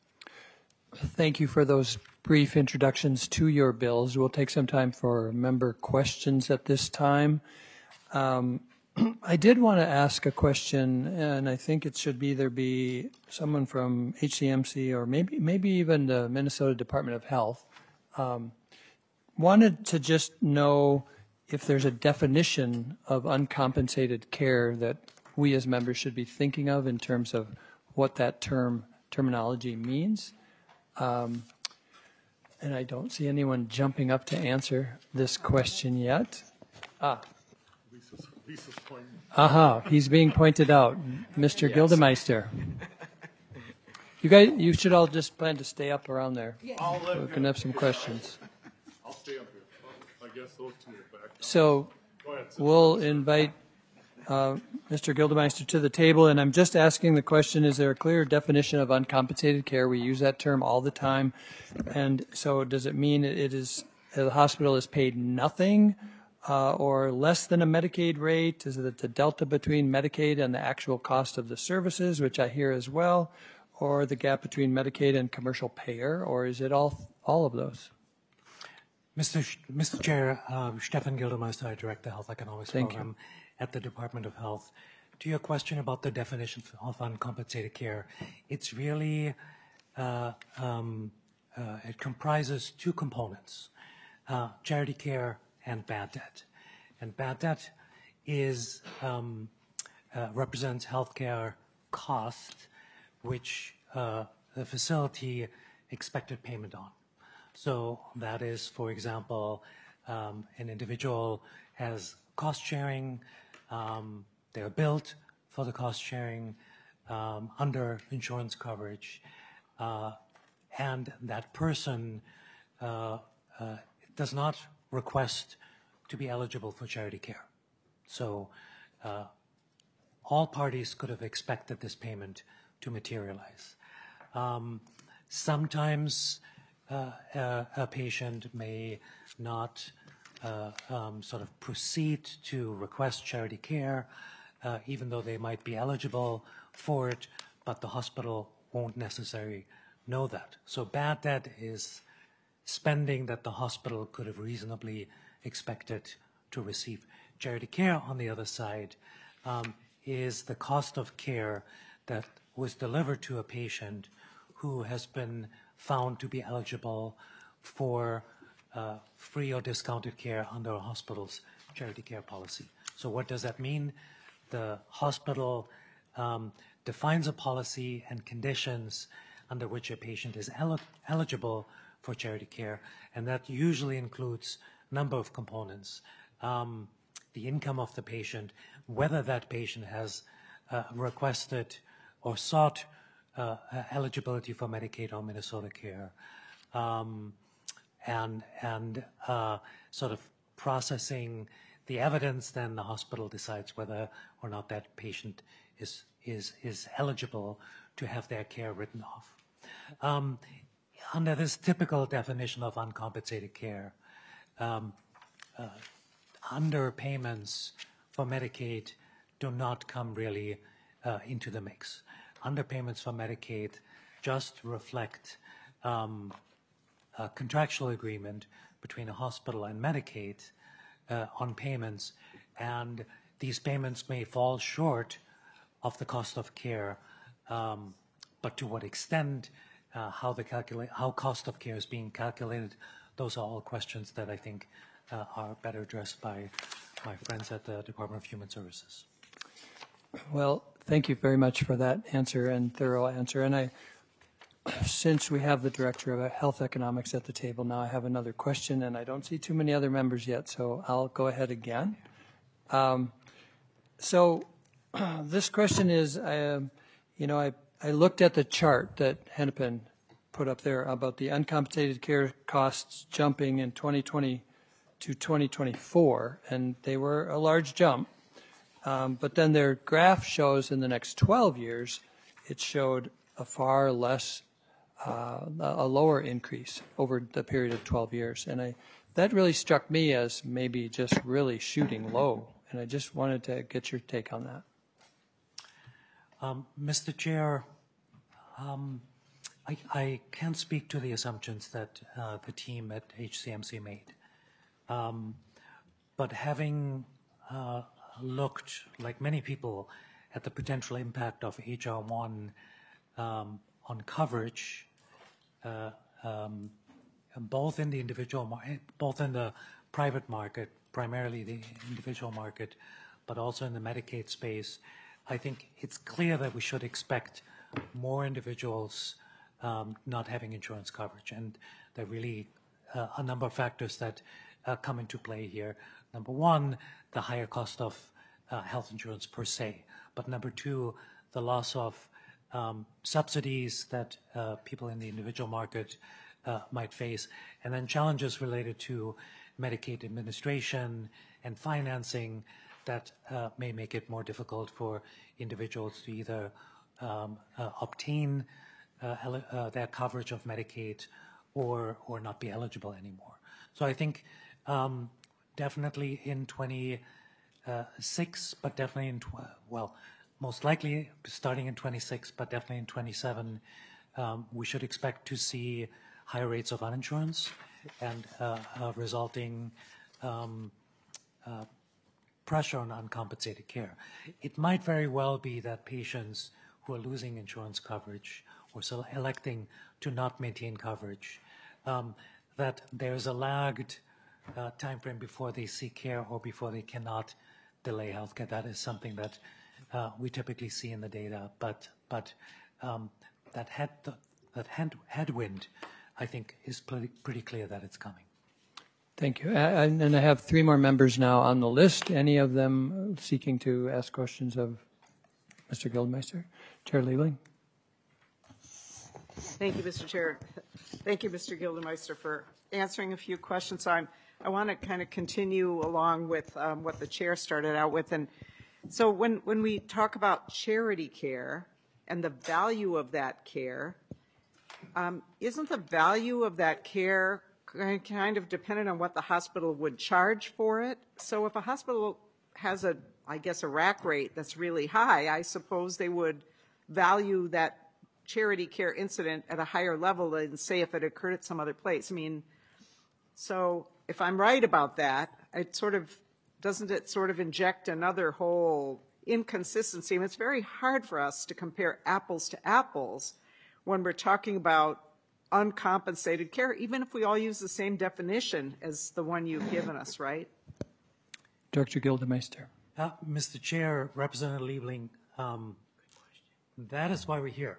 Thank you for those brief introductions to your bills. We'll take some time for member questions at this time. Um, I did want to ask a question, and I think it should either be someone from H C M C or maybe maybe even the Minnesota Department of Health. Um, wanted to just know if there's a definition of uncompensated care that we as members should be thinking of in terms of what that term terminology means. Um, and I don't see anyone jumping up to answer this question yet. Ah. Lisa's pointing. Aha, he's being pointed out. Mister Yes. Gildemeister. You guys, you should all just plan to stay up around there. I'll let We can have some questions. I'll stay up here. I guess those two are back. So Go ahead, sit. we'll invite uh, Mister Gildemeister to the table, and I'm just asking the question, is there a clear definition of uncompensated care? We use that term all the time. And so does it mean it is, the hospital is paid nothing uh, or less than a Medicaid rate? Is it the delta between Medicaid and the actual cost of the services, which I hear as well, or the gap between Medicaid and commercial payer, or is it all all of those? Mister Sh- Mister Chair, um, Stefan Gildemeister, I direct the Health Economics Thank Program at the Department of Health. To your question about the definition of uncompensated care, it's really, uh, um, uh, it comprises two components, uh, charity care and bad debt. And bad debt is, um, uh, represents healthcare cost, which uh, the facility expected payment on. So that is, for example, um, an individual has cost sharing, um, they're billed for the cost sharing um, under insurance coverage, uh, and that person uh, uh, does not request to be eligible for charity care. So uh, all parties could have expected this payment to materialize. Um, sometimes uh, a, a patient may not uh, um, sort of proceed to request charity care, uh, even though they might be eligible for it, but the hospital won't necessarily know that. So bad debt is spending that the hospital could have reasonably expected to receive. Charity care, on the other side, um, is the cost of care that was delivered to a patient who has been found to be eligible for uh, free or discounted care under a hospital's charity care policy. So what does that mean? The hospital um, defines a policy and conditions under which a patient is el eligible for charity care, and that usually includes a number of components. Um, the income of the patient, whether that patient has uh, requested or sought uh, eligibility for Medicaid or Minnesota Care, um, and and uh, sort of processing the evidence. Then the hospital decides whether or not that patient is is is eligible to have their care written off. Um, under this typical definition of uncompensated care, um, uh, underpayments for Medicaid do not come really uh, into the mix. Underpayments for Medicaid just reflect um, a contractual agreement between a hospital and Medicaid uh, on payments, and these payments may fall short of the cost of care, um, but to what extent, uh, how the calculate, how cost of care is being calculated, those are all questions that I think uh, are better addressed by my friends at the Department of Human Services. Well, thank you very much for that answer and thorough answer. And I, since we have the Director of Health Economics at the table now, I have another question, and I don't see too many other members yet, so I'll go ahead again. Um, so this question is, um, you know, I, I looked at the chart that Hennepin put up there about the uncompensated care costs jumping in twenty twenty to twenty twenty-four, and they were a large jump. Um, but then their graph shows in the next twelve years, it showed a far less, uh, a lower increase over the period of twelve years. And I, that really struck me as maybe just really shooting low. And I just wanted to get your take on that. Um, Mister Chair, um, I, I can't speak to the assumptions that uh, the team at H C M C made. Um, but having uh, looked, like many people, at the potential impact of H R one um, on coverage, uh, um, both in the individual market, both in the private market, primarily the individual market, but also in the Medicaid space, I think it's clear that we should expect more individuals um, not having insurance coverage, and there are really uh, a number of factors that uh, come into play here. Number one, the higher cost of uh, health insurance per se, but number two, the loss of um, subsidies that uh, people in the individual market uh, might face, and then challenges related to Medicaid administration and financing that uh, may make it more difficult for individuals to either um, uh, obtain uh, uh, their coverage of Medicaid or or not be eligible anymore. So I think um, definitely in twenty-six, but definitely in, tw well, most likely starting in twenty-six, but definitely in twenty-seven, um, we should expect to see higher rates of uninsurance and uh, uh, resulting um, uh, pressure on uncompensated care. It might very well be that patients who are losing insurance coverage or so electing to not maintain coverage, um, that there's a lagged uh, time frame before they seek care or before they cannot delay healthcare. That is something that uh, we typically see in the data, but but um, that head that head, headwind, I think, is pretty, pretty clear that it's coming. Thank you. And, and I have three more members now on the list. Any of them seeking to ask questions of Mister Gildemeister? Chair Liebling. Thank you, Mister Chair. Thank you, Mister Gildemeister, for answering a few questions. So I'm, I want to kind of continue along with um, what the chair started out with. And so when, when we talk about charity care and the value of that care, um, isn't the value of that care kind of dependent on what the hospital would charge for it? So if a hospital has a, I guess, a rack rate that's really high, I suppose they would value that charity care incident at a higher level than, say, if it occurred at some other place. I mean, so if I'm right about that, it sort of, doesn't it sort of inject another whole inconsistency? And it's very hard for us to compare apples to apples when we're talking about uncompensated care, even if we all use the same definition as the one you've given us, right? Doctor Gildemeister. Uh, Mister Chair, Representative Liebling, um, that is why we're here,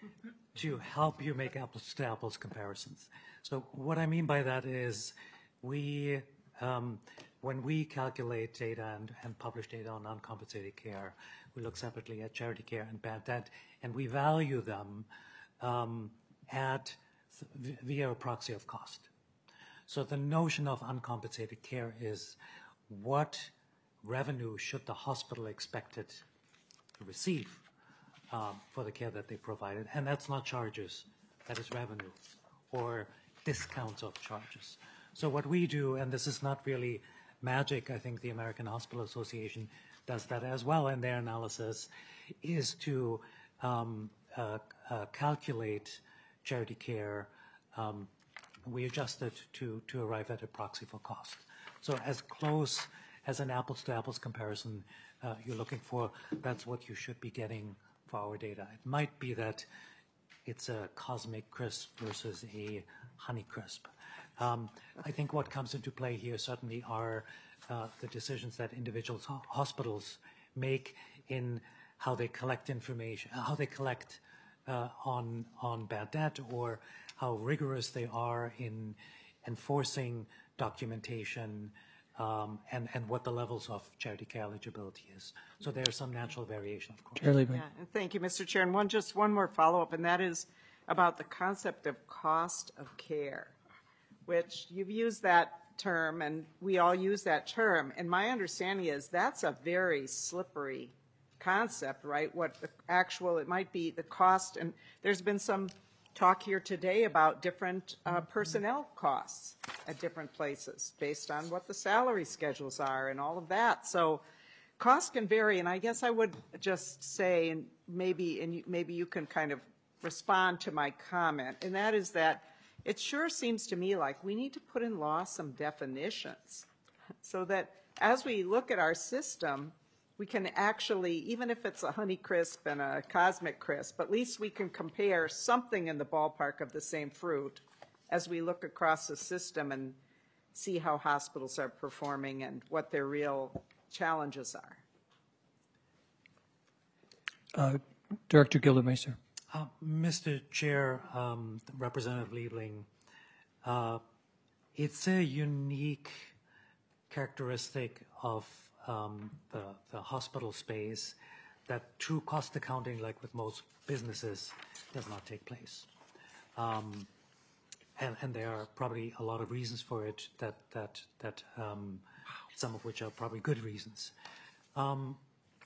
to help you make apples to apples comparisons. So what I mean by that is we, um, when we calculate data and, and publish data on uncompensated care, we look separately at charity care and bad debt, and we value them um, at via a proxy of cost. So the notion of uncompensated care is what revenue should the hospital expect it to receive um, for the care that they provided, and that's not charges, that is revenue or discounts of charges. So what we do, and this is not really magic, I think the American Hospital Association does that as well in their analysis, is to um, uh, uh, calculate charity care. Um, we adjust it to, to arrive at a proxy for cost. So as close as an apples-to-apples comparison uh, you're looking for, that's what you should be getting for our data. It might be that it's a Cosmic Crisp versus a Honey Crisp. Um, I think what comes into play here certainly are uh, the decisions that individual ho hospitals make in how they collect information, how they collect uh, on on bad debt, or how rigorous they are in enforcing documentation, um, and and what the levels of charity care eligibility is. So there's some natural variation, of course. Chair Liebling. Yeah, and thank you, Mister Chair. And one just one more follow-up, and that is about the concept of cost of care, which you've used that term, and we all use that term. And my understanding is that's a very slippery concept, right? What the actual, it might be the cost, and there's been some talk here today about different uh, personnel costs at different places based on what the salary schedules are and all of that. So costs can vary, and I guess I would just say, and maybe, and you, maybe you can kind of respond to my comment, and that is that it sure seems to me like we need to put in law some definitions so that as we look at our system, we can actually, even if it's a Honey Crisp and a Cosmic Crisp, at least we can compare something in the ballpark of the same fruit as we look across the system and see how hospitals are performing and what their real challenges are. Uh, Director Gildemeister. Uh, Mister Chair, um, Representative Liebling, uh, it's a unique characteristic of um, the, the hospital space, that true cost accounting, like with most businesses, does not take place. Um, and, and there are probably a lot of reasons for it, that, that, that um, some of which are probably good reasons. Um,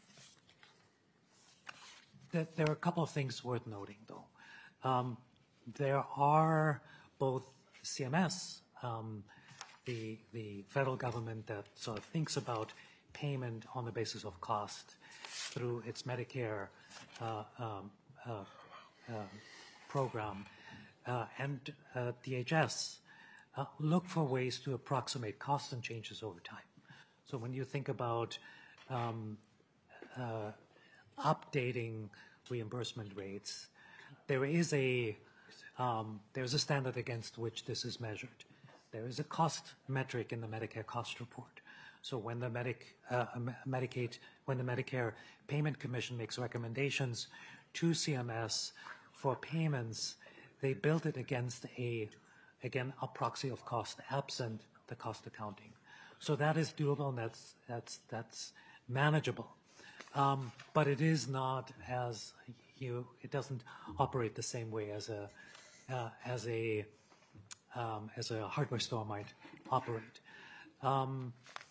there, there are a couple of things worth noting, though. Um, there are both C M S, um, the, the federal government that sort of thinks about payment on the basis of cost through its Medicare uh, um, uh, uh, program, uh, and uh, D H S uh, look for ways to approximate cost and changes over time. So when you think about um, uh, updating reimbursement rates, there is a um, there's a standard against which this is measured. There is a cost metric in the Medicare cost report. So when the Medic, uh, Medicaid, when the Medicare Payment Commission makes recommendations to C M S for payments, they build it against a, again, a proxy of cost absent the cost accounting. So that is doable, and that's that's that's manageable. Um, but it is not as you. It doesn't operate the same way as a uh, as a um, as a hardware store might operate. Um,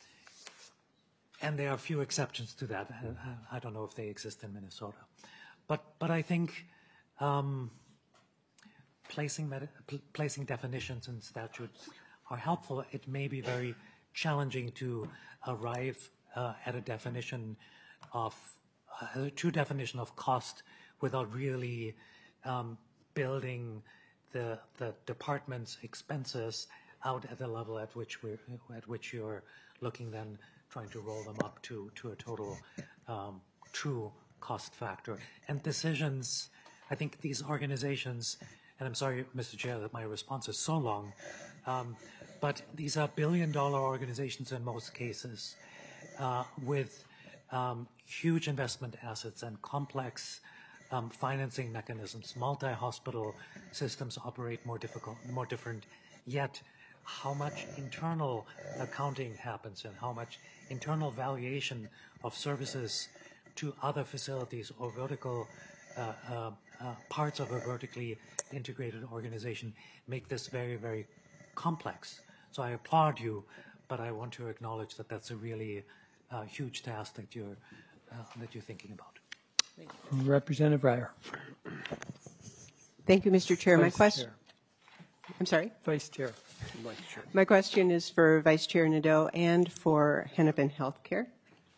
and there are a few exceptions to that. I, I don't know if they exist in Minnesota, but but I think um, placing med- pl- placing definitions in statutes are helpful. It may be very challenging to arrive uh, at a definition of uh, a true definition of cost without really um, building the the department's expenses out at the level at which we're at which you're looking, then trying to roll them up to to a total um, true cost factor. And decisions, I think these organizations, and I'm sorry, Mister Chair, that my response is so long, um, but these are billion-dollar organizations in most cases, uh, with um, huge investment assets and complex um, financing mechanisms. Multi-hospital systems operate more difficult, more different. Yet, how much internal accounting happens and how much internal valuation of services to other facilities or vertical uh, uh, uh, parts of a vertically integrated organization make this very, very complex. So I applaud you, but I want to acknowledge that that's a really uh, huge task that you're uh, that you're thinking about. Representative Breyer. Thank you, Mister Chair. My Vice question. Chair. I'm sorry. Vice Chair. My question is for Vice Chair Nadeau and for Hennepin Healthcare.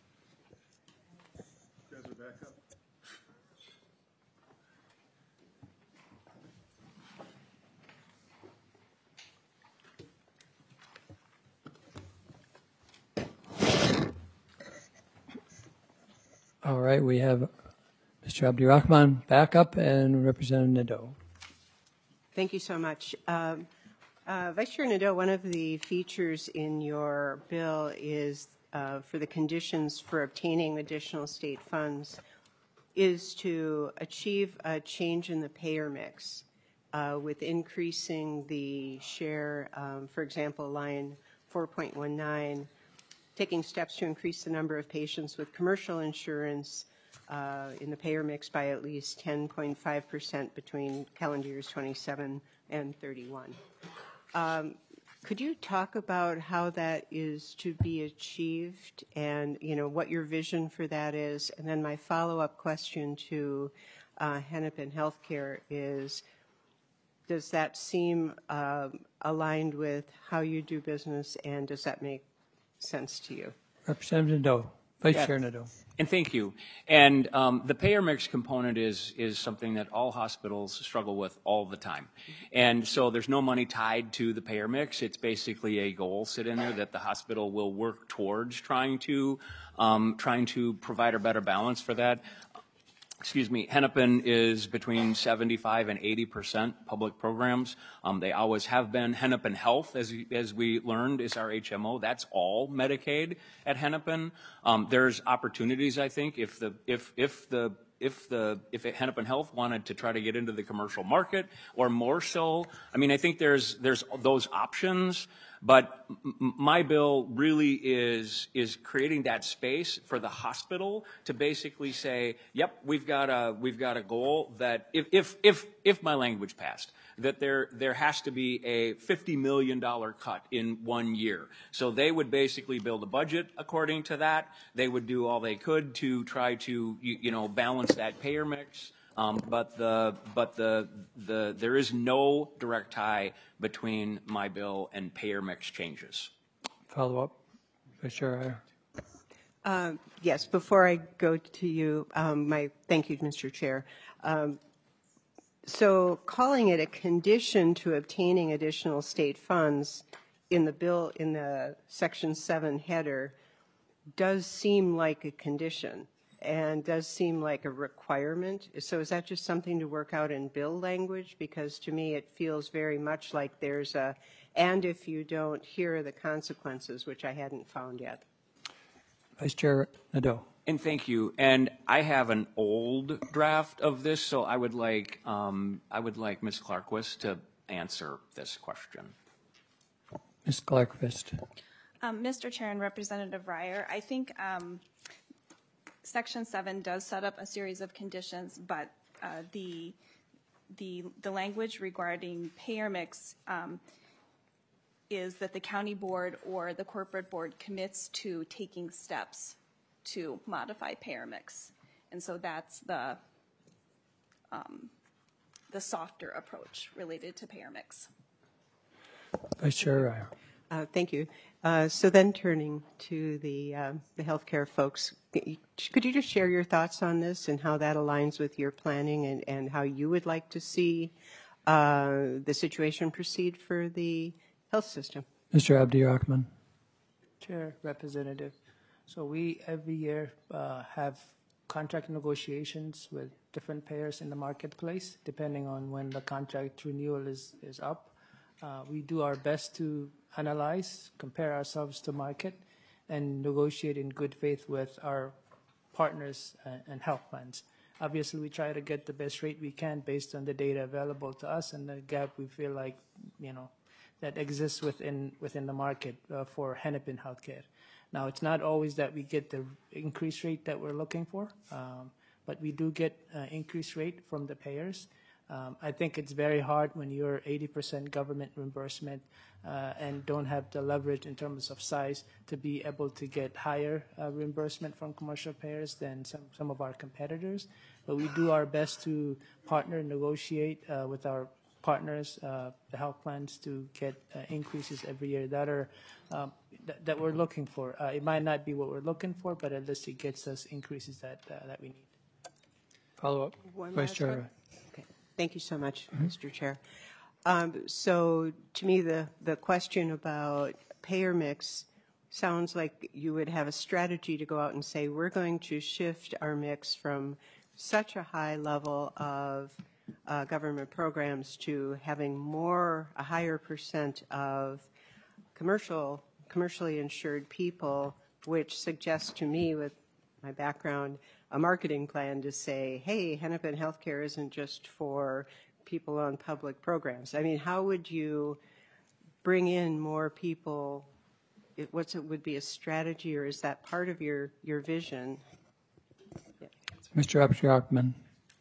All right, we have Mister Abdirahman back up and Representative Nadeau. Thank you so much. Um, uh, Vice Chair Nadeau, one of the features in your bill is uh, for the conditions for obtaining additional state funds is to achieve a change in the payer mix uh, with increasing the share, um, for example, line four point one nine, taking steps to increase the number of patients with commercial insurance uh, in the payer mix by at least ten point five percent between calendar years twenty-seven and thirty-one. Um, could you talk about how that is to be achieved and, you know, what your vision for that is? And then my follow-up question to uh, Hennepin Healthcare is, does that seem uh, aligned with how you do business, and does that make sense to you? Representative Nadeau. Vice Yeah. Chair Nadeau. And thank you. And um, the payer mix component is is something that all hospitals struggle with all the time. And so there's no money tied to the payer mix. It's basically a goal sit in there that the hospital will work towards trying to um, trying to provide a better balance for that. Excuse me, Hennepin is between seventy-five and eighty percent public programs. Um, they always have been. Hennepin Health, as as we learned, is our H M O. That's all Medicaid at Hennepin. Um, there's opportunities, I think, if the if if the if the if it, Hennepin Health wanted to try to get into the commercial market, or more so. I mean, I think there's there's those options. But m- my bill really is is creating that space for the hospital to basically say, yep, we've got a we've got a goal that if if if if my language passed, that there there has to be a fifty million dollars cut in one year. So they would basically build a budget according to that. They would do all they could to try to you, you know balance that payer mix. Um, but the but the the there is no direct tie between my bill and payer mix changes. Follow up, Vice Chair. Uh, yes, before I go to you, um, my thank you, Mister Chair. Um, so calling it a condition to obtaining additional state funds in the bill in the Section seven header does seem like a condition. And does seem like a requirement. So is that just something to work out in bill language? Because to me it feels very much like there's a, and if you don't, here are the consequences, which I hadn't found yet. Vice Chair Nadeau. And thank you. And I have an old draft of this, so I would like um, I would like Miz Klarquist to answer this question. Miz Klarquist. Um, Mister Chair and Representative Ryer, I think um, Section seven does set up a series of conditions, but uh, the, the, the language regarding payer mix um, is that the county board or the corporate board commits to taking steps to modify payer mix. And so that's the, um, the softer approach related to payer mix. Vice Chair Ryer. Uh, thank you. Uh, so then turning to the, uh, the healthcare folks, could you just share your thoughts on this and how that aligns with your planning and, and how you would like to see uh, the situation proceed for the health system? Mister Abdi-Rahman. Chair, Representative. So we every year uh, have contract negotiations with different payers in the marketplace, depending on when the contract renewal is, is up. Uh, we do our best to analyze, compare ourselves to market, and negotiate in good faith with our partners and, and health plans. Obviously, we try to get the best rate we can based on the data available to us and the gap we feel like, you know, that exists within within the market uh, for Hennepin Healthcare. Now, it's not always that we get the increase rate that we're looking for, um, but we do get uh, increase rate from the payers. Um, I think it's very hard when you're eighty percent government reimbursement uh, and don't have the leverage in terms of size to be able to get higher uh, reimbursement from commercial payers than some, some of our competitors. But we do our best to partner and negotiate uh, with our partners, uh, the health plans, to get uh, increases every year that are um, th- that we're looking for. Uh, it might not be what we're looking for, but at least it gets us increases that uh, that we need. Follow up, One Vice last Chair. one. Okay. Thank you so much, mm-hmm. Mister Chair. Um, so to me, the, the question about payer mix sounds like you would have a strategy to go out and say, we're going to shift our mix from such a high level of uh, government programs to having more, a higher percent of commercial, commercially insured people, which suggests to me, with my background, a marketing plan to say, hey, Hennepin Healthcare isn't just for people on public programs. I mean, how would you bring in more people? It, what's it would be a strategy, or is that part of your, your vision? Yeah. Mister Abdi-Rahman.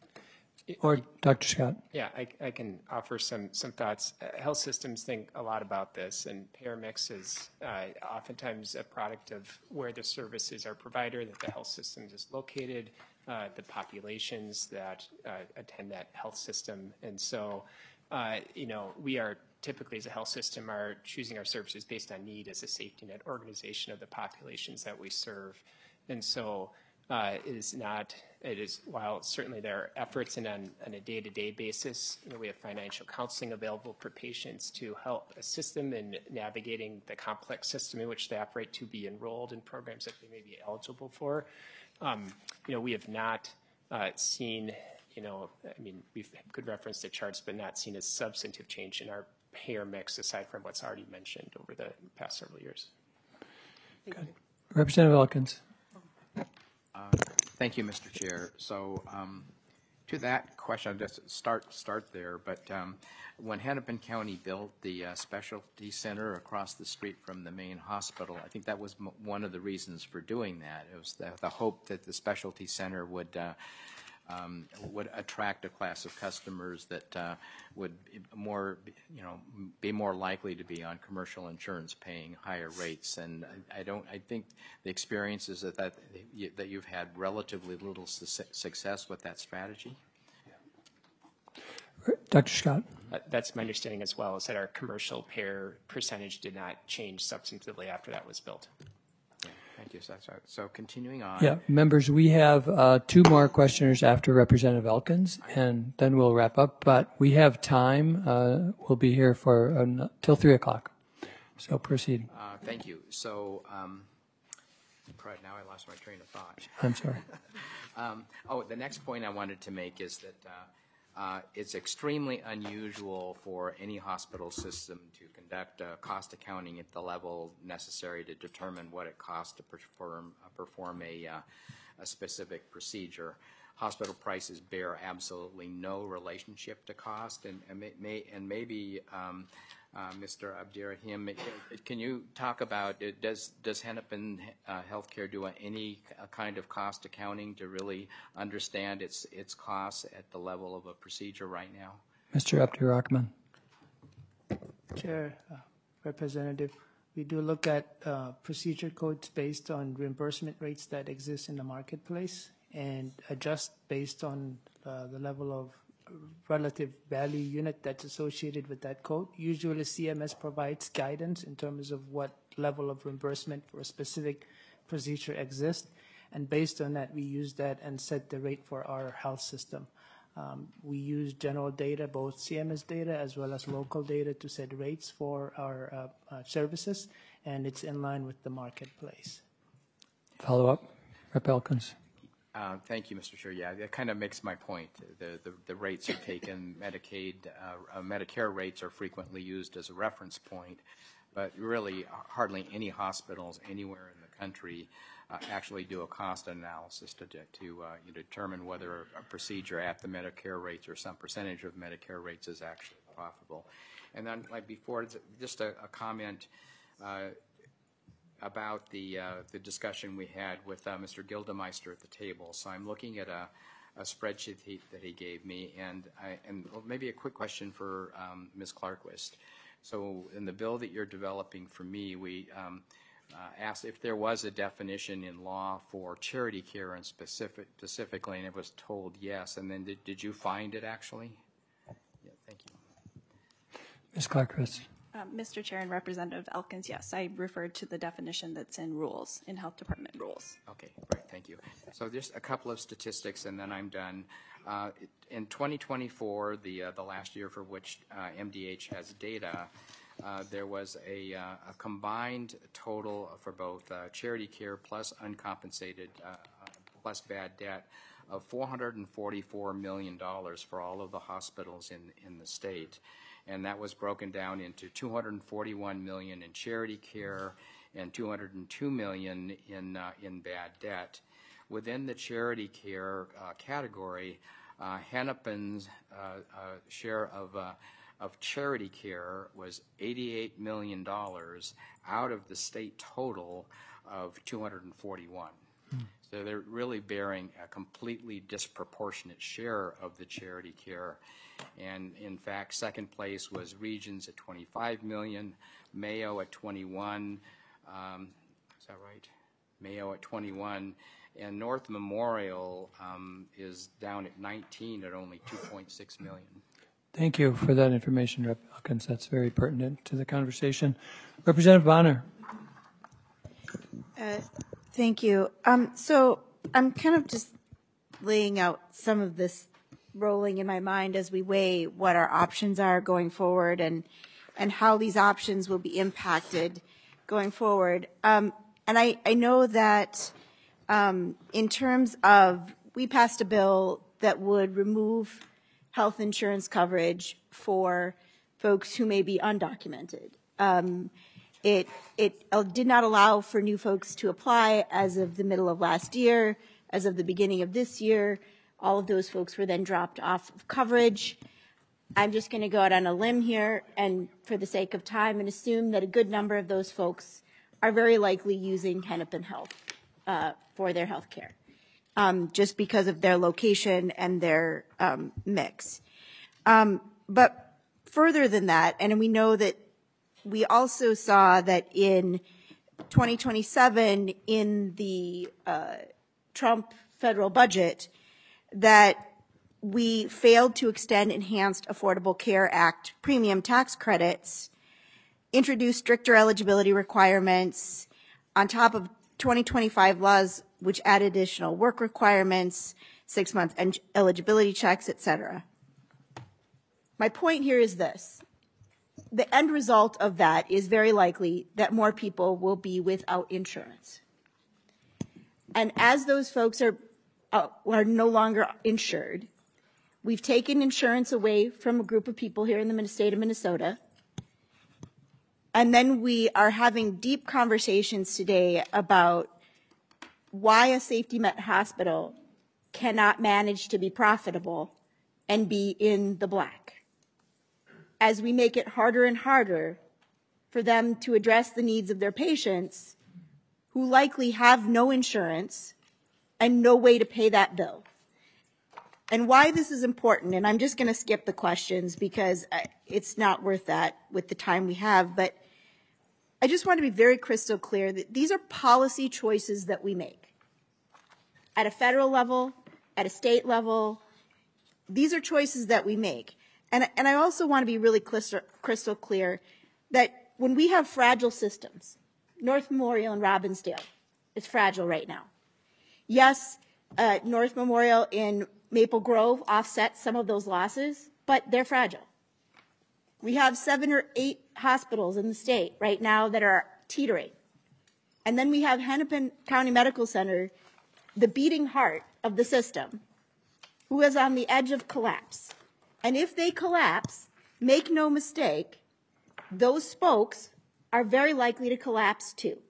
Or Doctor Scott. Yeah, I, I can offer some, some thoughts. Uh, health systems think a lot about this, and payer mix is uh, oftentimes a product of where the services are provided, that the health system is located, uh, the populations that uh, attend that health system. And so, uh, you know, we are typically as a health system are choosing our services based on need as a safety net organization of the populations that we serve. And so uh, it is not, it is, while certainly there are efforts and on, on a day-to-day basis, you know, we have financial counseling available for patients to help assist them in navigating the complex system in which they operate to be enrolled in programs that they may be eligible for. Um, you know, we have not uh, seen, you know, I mean, we could reference the charts, but not seen a substantive change in our payer mix aside from what's already mentioned over the past several years. Thank you. Representative Elkins. Uh, thank you, Mister Chair. So um, To that question, I'll just start, start there, but um, when Hennepin County built the uh, specialty center across the street from the main hospital, I think that was m one of the reasons for doing that. It was the, the hope that the specialty center would uh, um, would attract a class of customers that uh, would be more, you know, be more likely to be on commercial insurance paying higher rates. And I, I don't, I think the experience is that, that, that you've had relatively little su success with that strategy. Doctor Scott. Uh, that's my understanding as well, is that our commercial payer percentage did not change substantively after that was built. Thank you. So, so continuing on. Yeah, members, we have uh, two more questioners after Representative Elkins, and then we'll wrap up. But we have time. Uh, we'll be here for uh, till three o'clock. So proceed. Uh, thank you. So um, right now I lost my train of thought. I'm sorry. um, oh, the next point I wanted to make is that uh, Uh, it's extremely unusual for any hospital system to conduct uh, cost accounting at the level necessary to determine what it costs to perform, uh, perform a, uh, a specific procedure. Hospital prices bear absolutely no relationship to cost, and, and, may, may, and maybe um, uh, Mister Abdirahim, can you talk about, uh, does, does Hennepin uh, Healthcare do any kind of cost accounting to really understand its, its costs at the level of a procedure right now? Mister Abdirahman. Chair, uh, Representative, we do look at uh, procedure codes based on reimbursement rates that exist in the marketplace and adjust based on uh, the level of relative value unit that's associated with that code. Usually C M S provides guidance in terms of what level of reimbursement for a specific procedure exists, and based on that we use that and set the rate for our health system. Um, we use general data, both C M S data as well as local data, to set rates for our uh, uh, services, and it's in line with the marketplace. Follow up, Representative Elkins. Uh, thank you, Mister Chair. Yeah, that kind of makes my point. The, the, the rates are taken, Medicaid, uh, uh, Medicare rates are frequently used as a reference point, but really hardly any hospitals anywhere in the country uh, actually do a cost analysis to, to uh, you know, determine whether a procedure at the Medicare rates or some percentage of Medicare rates is actually profitable. And then, like before, just a, a comment uh, about the uh, the discussion we had with uh, Mister Gildemeister at the table. So I'm looking at a, a spreadsheet he, that he gave me, and I, and maybe a quick question for um, Miz Klarquist. So in the bill that you're developing for me, we um, uh, asked if there was a definition in law for charity care and specific specifically, and it was told yes. And then did did you find it actually? Yeah, thank you. Miz Klarquist. Um, Mister Chair and Representative Elkins, yes, I referred to the definition that's in rules, in Health Department rules. Okay, great, thank you. So just a couple of statistics, and then I'm done. Uh, in twenty twenty-four, the uh, the last year for which uh, M D H has data, uh, there was a, uh, a combined total for both uh, charity care plus uncompensated uh, plus bad debt of four hundred forty-four million dollars for all of the hospitals in in the state. And that was broken down into two hundred forty-one million dollars in charity care and two hundred two million dollars in uh, in bad debt. Within the charity care uh, category, uh, Hennepin's uh, uh, share of uh, of charity care was eighty-eight million dollars out of the state total of two hundred forty-one. Hmm. So they're really bearing a completely disproportionate share of the charity care. And in fact, second place was Regions at twenty-five million, Mayo at twenty-one, um, is that right? Mayo at twenty-one, and North Memorial um, is down at nineteen at only two point six million. Thank you for that information, Representative Elkins. That's very pertinent to the conversation. Representative Bonner. Uh, thank you. Um, so I'm kind of just laying out some of this rolling in my mind as we weigh what our options are going forward and and how these options will be impacted going forward. Um, and I, I know that um, in terms of, we passed a bill that would remove health insurance coverage for folks who may be undocumented. Um, it, it did not allow for new folks to apply as of the middle of last year, as of the beginning of this year. All of those folks were then dropped off of coverage. I'm just going to go out on a limb here and for the sake of time and assume that a good number of those folks are very likely using Hennepin Health uh, for their health care, um, just because of their location and their um, mix. Um, but further than that, and we know that we also saw that in twenty twenty-seven in the uh, Trump federal budget that we failed to extend Enhanced Affordable Care Act premium tax credits, introduced stricter eligibility requirements on top of twenty twenty-five laws which add additional work requirements, six-month eligibility checks, et cetera. My point here is this. The end result of that is very likely that more people will be without insurance. And as those folks are, uh, are no longer insured, we've taken insurance away from a group of people here in the state of Minnesota. And then we are having deep conversations today about why a safety net hospital cannot manage to be profitable and be in the black, as we make it harder and harder for them to address the needs of their patients who likely have no insurance and no way to pay that bill. And why this is important, and I'm just going to skip the questions because it's not worth that with the time we have, but I just want to be very crystal clear that these are policy choices that we make. At a federal level, at a state level, these are choices that we make. And, and I also want to be really crystal, crystal clear that when we have fragile systems, North Memorial and Robbinsdale is fragile right now. Yes, uh, North Memorial in Maple Grove offsets some of those losses, but they're fragile. We have seven or eight hospitals in the state right now that are teetering. And then we have Hennepin County Medical Center, the beating heart of the system, who is on the edge of collapse. And if they collapse, make no mistake, those spokes are very likely to collapse too.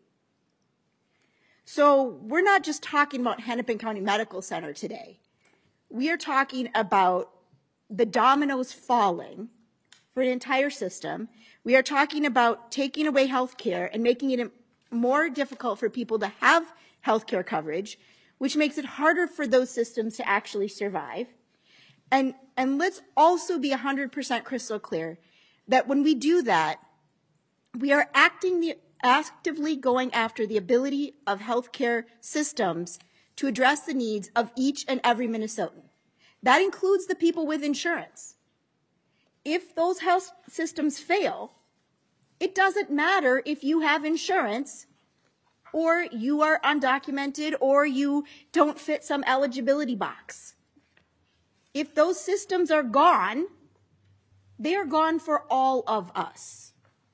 So we're not just talking about Hennepin County Medical Center today. We are talking about the dominoes falling for an entire system. We are talking about taking away health care and making it more difficult for people to have health care coverage, which makes it harder for those systems to actually survive. And, and let's also be one hundred percent crystal clear that when we do that, we are acting the, actively going after the ability of healthcare systems to address the needs of each and every Minnesotan. That includes the people with insurance. If those health systems fail, it doesn't matter if you have insurance or you are undocumented or you don't fit some eligibility box. If those systems are gone, they are gone for all of us.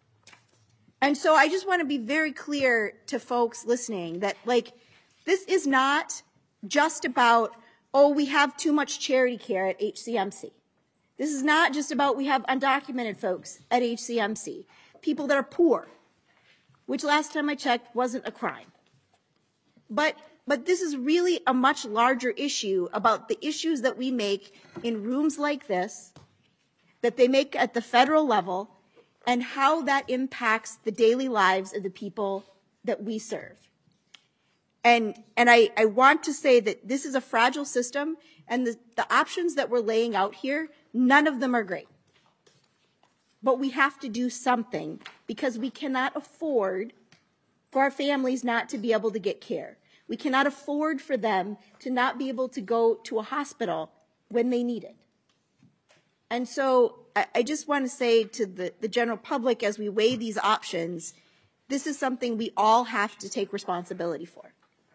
And so I just want to be very clear to folks listening that, like, this is not just about, oh, we have too much charity care at H C M C. This is not just about we have undocumented folks at H C M C, people that are poor, which last time I checked wasn't a crime. But But this is really a much larger issue about the issues that we make in rooms like this, that they make at the federal level, and how that impacts the daily lives of the people that we serve. And, and I, I want to say that this is a fragile system, and the, the options that we're laying out here, none of them are great. But we have to do something because we cannot afford for our families not to be able to get care. We cannot afford for them to not be able to go to a hospital when they need it. And so I, I just want to say to the, the general public as we weigh these options, this is something we all have to take responsibility for.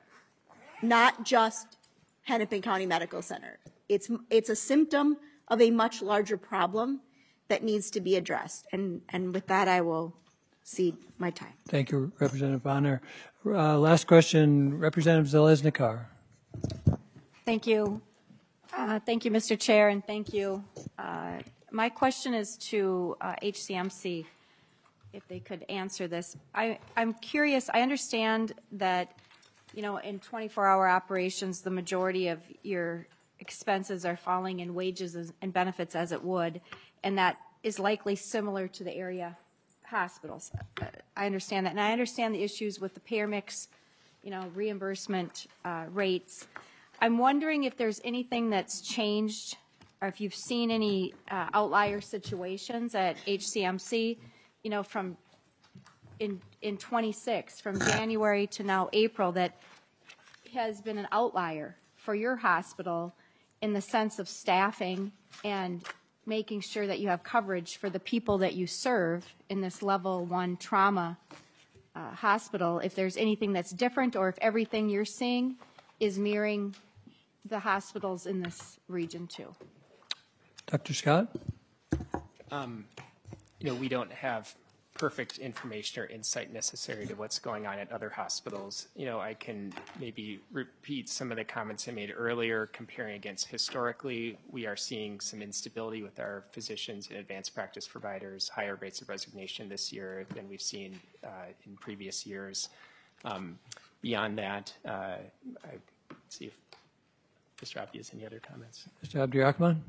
Not just Hennepin County Medical Center. It's, it's a symptom of a much larger problem that needs to be addressed. And, and with that, I will cede my time. Thank you, Representative Bonner. Uh, last question, Representative Zalesnikar. Thank you. Uh, thank you, Mister Chair, and thank you. Uh, my question is to uh, H C M C, if they could answer this. I, I'm curious, I understand that, you know, in twenty-four hour operations, the majority of your expenses are falling in wages as- and benefits as it would, and that is likely similar to the area hospitals. Uh, I understand that, and I understand the issues with the payer mix, you know, reimbursement uh, rates. I'm wondering if there's anything that's changed, or if you've seen any uh, outlier situations at H C M C, you know, from in in twenty-six, from January to now April, that has been an outlier for your hospital in the sense of staffing and making sure that you have coverage for the people that you serve in this level one trauma uh, hospital, if there's anything that's different or if everything you're seeing is mirroring the hospitals in this region too. Doctor Scott? Um, you know, we don't have perfect information or insight necessary to what's going on at other hospitals. You know, I can maybe repeat some of the comments I made earlier, comparing against historically. We are seeing some instability with our physicians and advanced practice providers, higher rates of resignation this year than we've seen uh, in previous years. Um, beyond that, uh, I see if Mister Abdi has any other comments. Mister Abdirahman?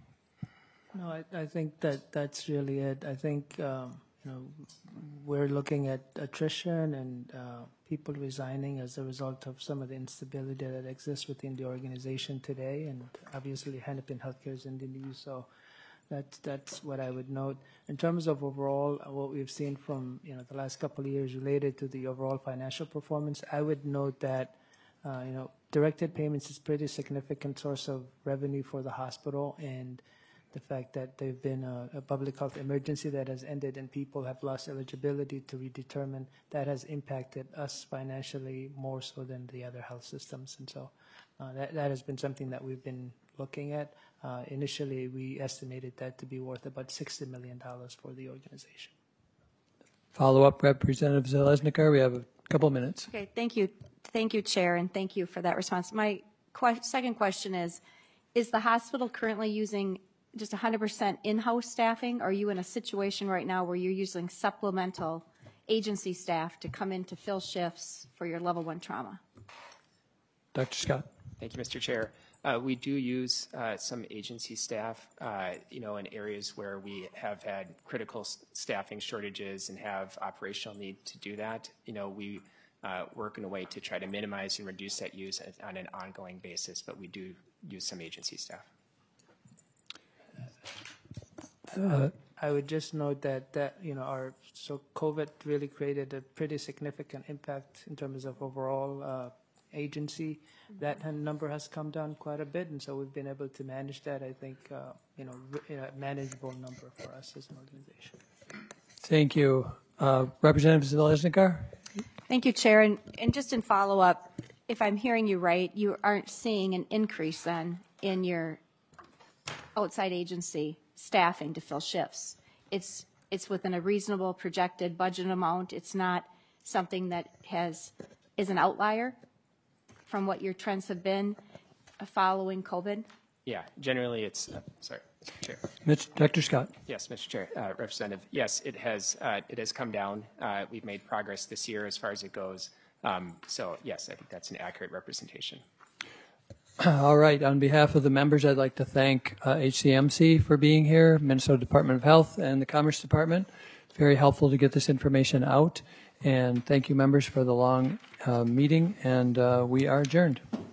No, I, I think that that's really it. I think um, you know we're looking at attrition and uh, people resigning as a result of some of the instability that exists within the organization today, and obviously Hennepin Healthcare is in the news, so that's that's what I would note. In terms of overall, uh, what we've seen from you know the last couple of years related to the overall financial performance, I would note that uh, you know directed payments is a pretty significant source of revenue for the hospital, and the fact that there've been a, a public health emergency that has ended and people have lost eligibility to redetermine, that has impacted us financially more so than the other health systems. And so uh, that, that has been something that we've been looking at. Uh, initially, we estimated that to be worth about sixty million dollars for the organization. Follow-up, Representative Zalesnikar. We have a couple minutes. Okay, thank you. Thank you, Chair, and thank you for that response. My que- second question is, is the hospital currently using just one hundred percent in-house staffing? Or are you in a situation right now where you're using supplemental agency staff to come in to fill shifts for your level one trauma? Doctor Scott. Thank you, Mister Chair. Uh, we do use uh, some agency staff, uh, you know, in areas where we have had critical s- staffing shortages and have operational need to do that. You know, we uh, work in a way to try to minimize and reduce that use on an ongoing basis, but we do use some agency staff. Uh, I would just note that, that, you know, our, so COVID really created a pretty significant impact in terms of overall uh, agency. That number has come down quite a bit, and so we've been able to manage that, I think, uh, you know, re- a manageable number for us as an organization. Thank you. Uh, Representative Zalesnikar? Thank you, Chair. And, and just in follow-up, if I'm hearing you right, you aren't seeing an increase then in your outside agency staffing to fill shifts. It's it's within a reasonable projected budget amount. It's not something that has is an outlier from what your trends have been following COVID. Yeah, generally it's, uh, sorry, Mister Chair. Mister Doctor Scott. Yes, Mister Chair, uh, Representative. Yes, it has uh, it has come down. Uh, we've made progress this year as far as it goes. Um, so yes, I think that's an accurate representation. All right. On behalf of the members, I'd like to thank uh, H C M C for being here, Minnesota Department of Health, and the Commerce Department. Very helpful to get this information out. And thank you, members, for the long uh, meeting. And uh, we are adjourned.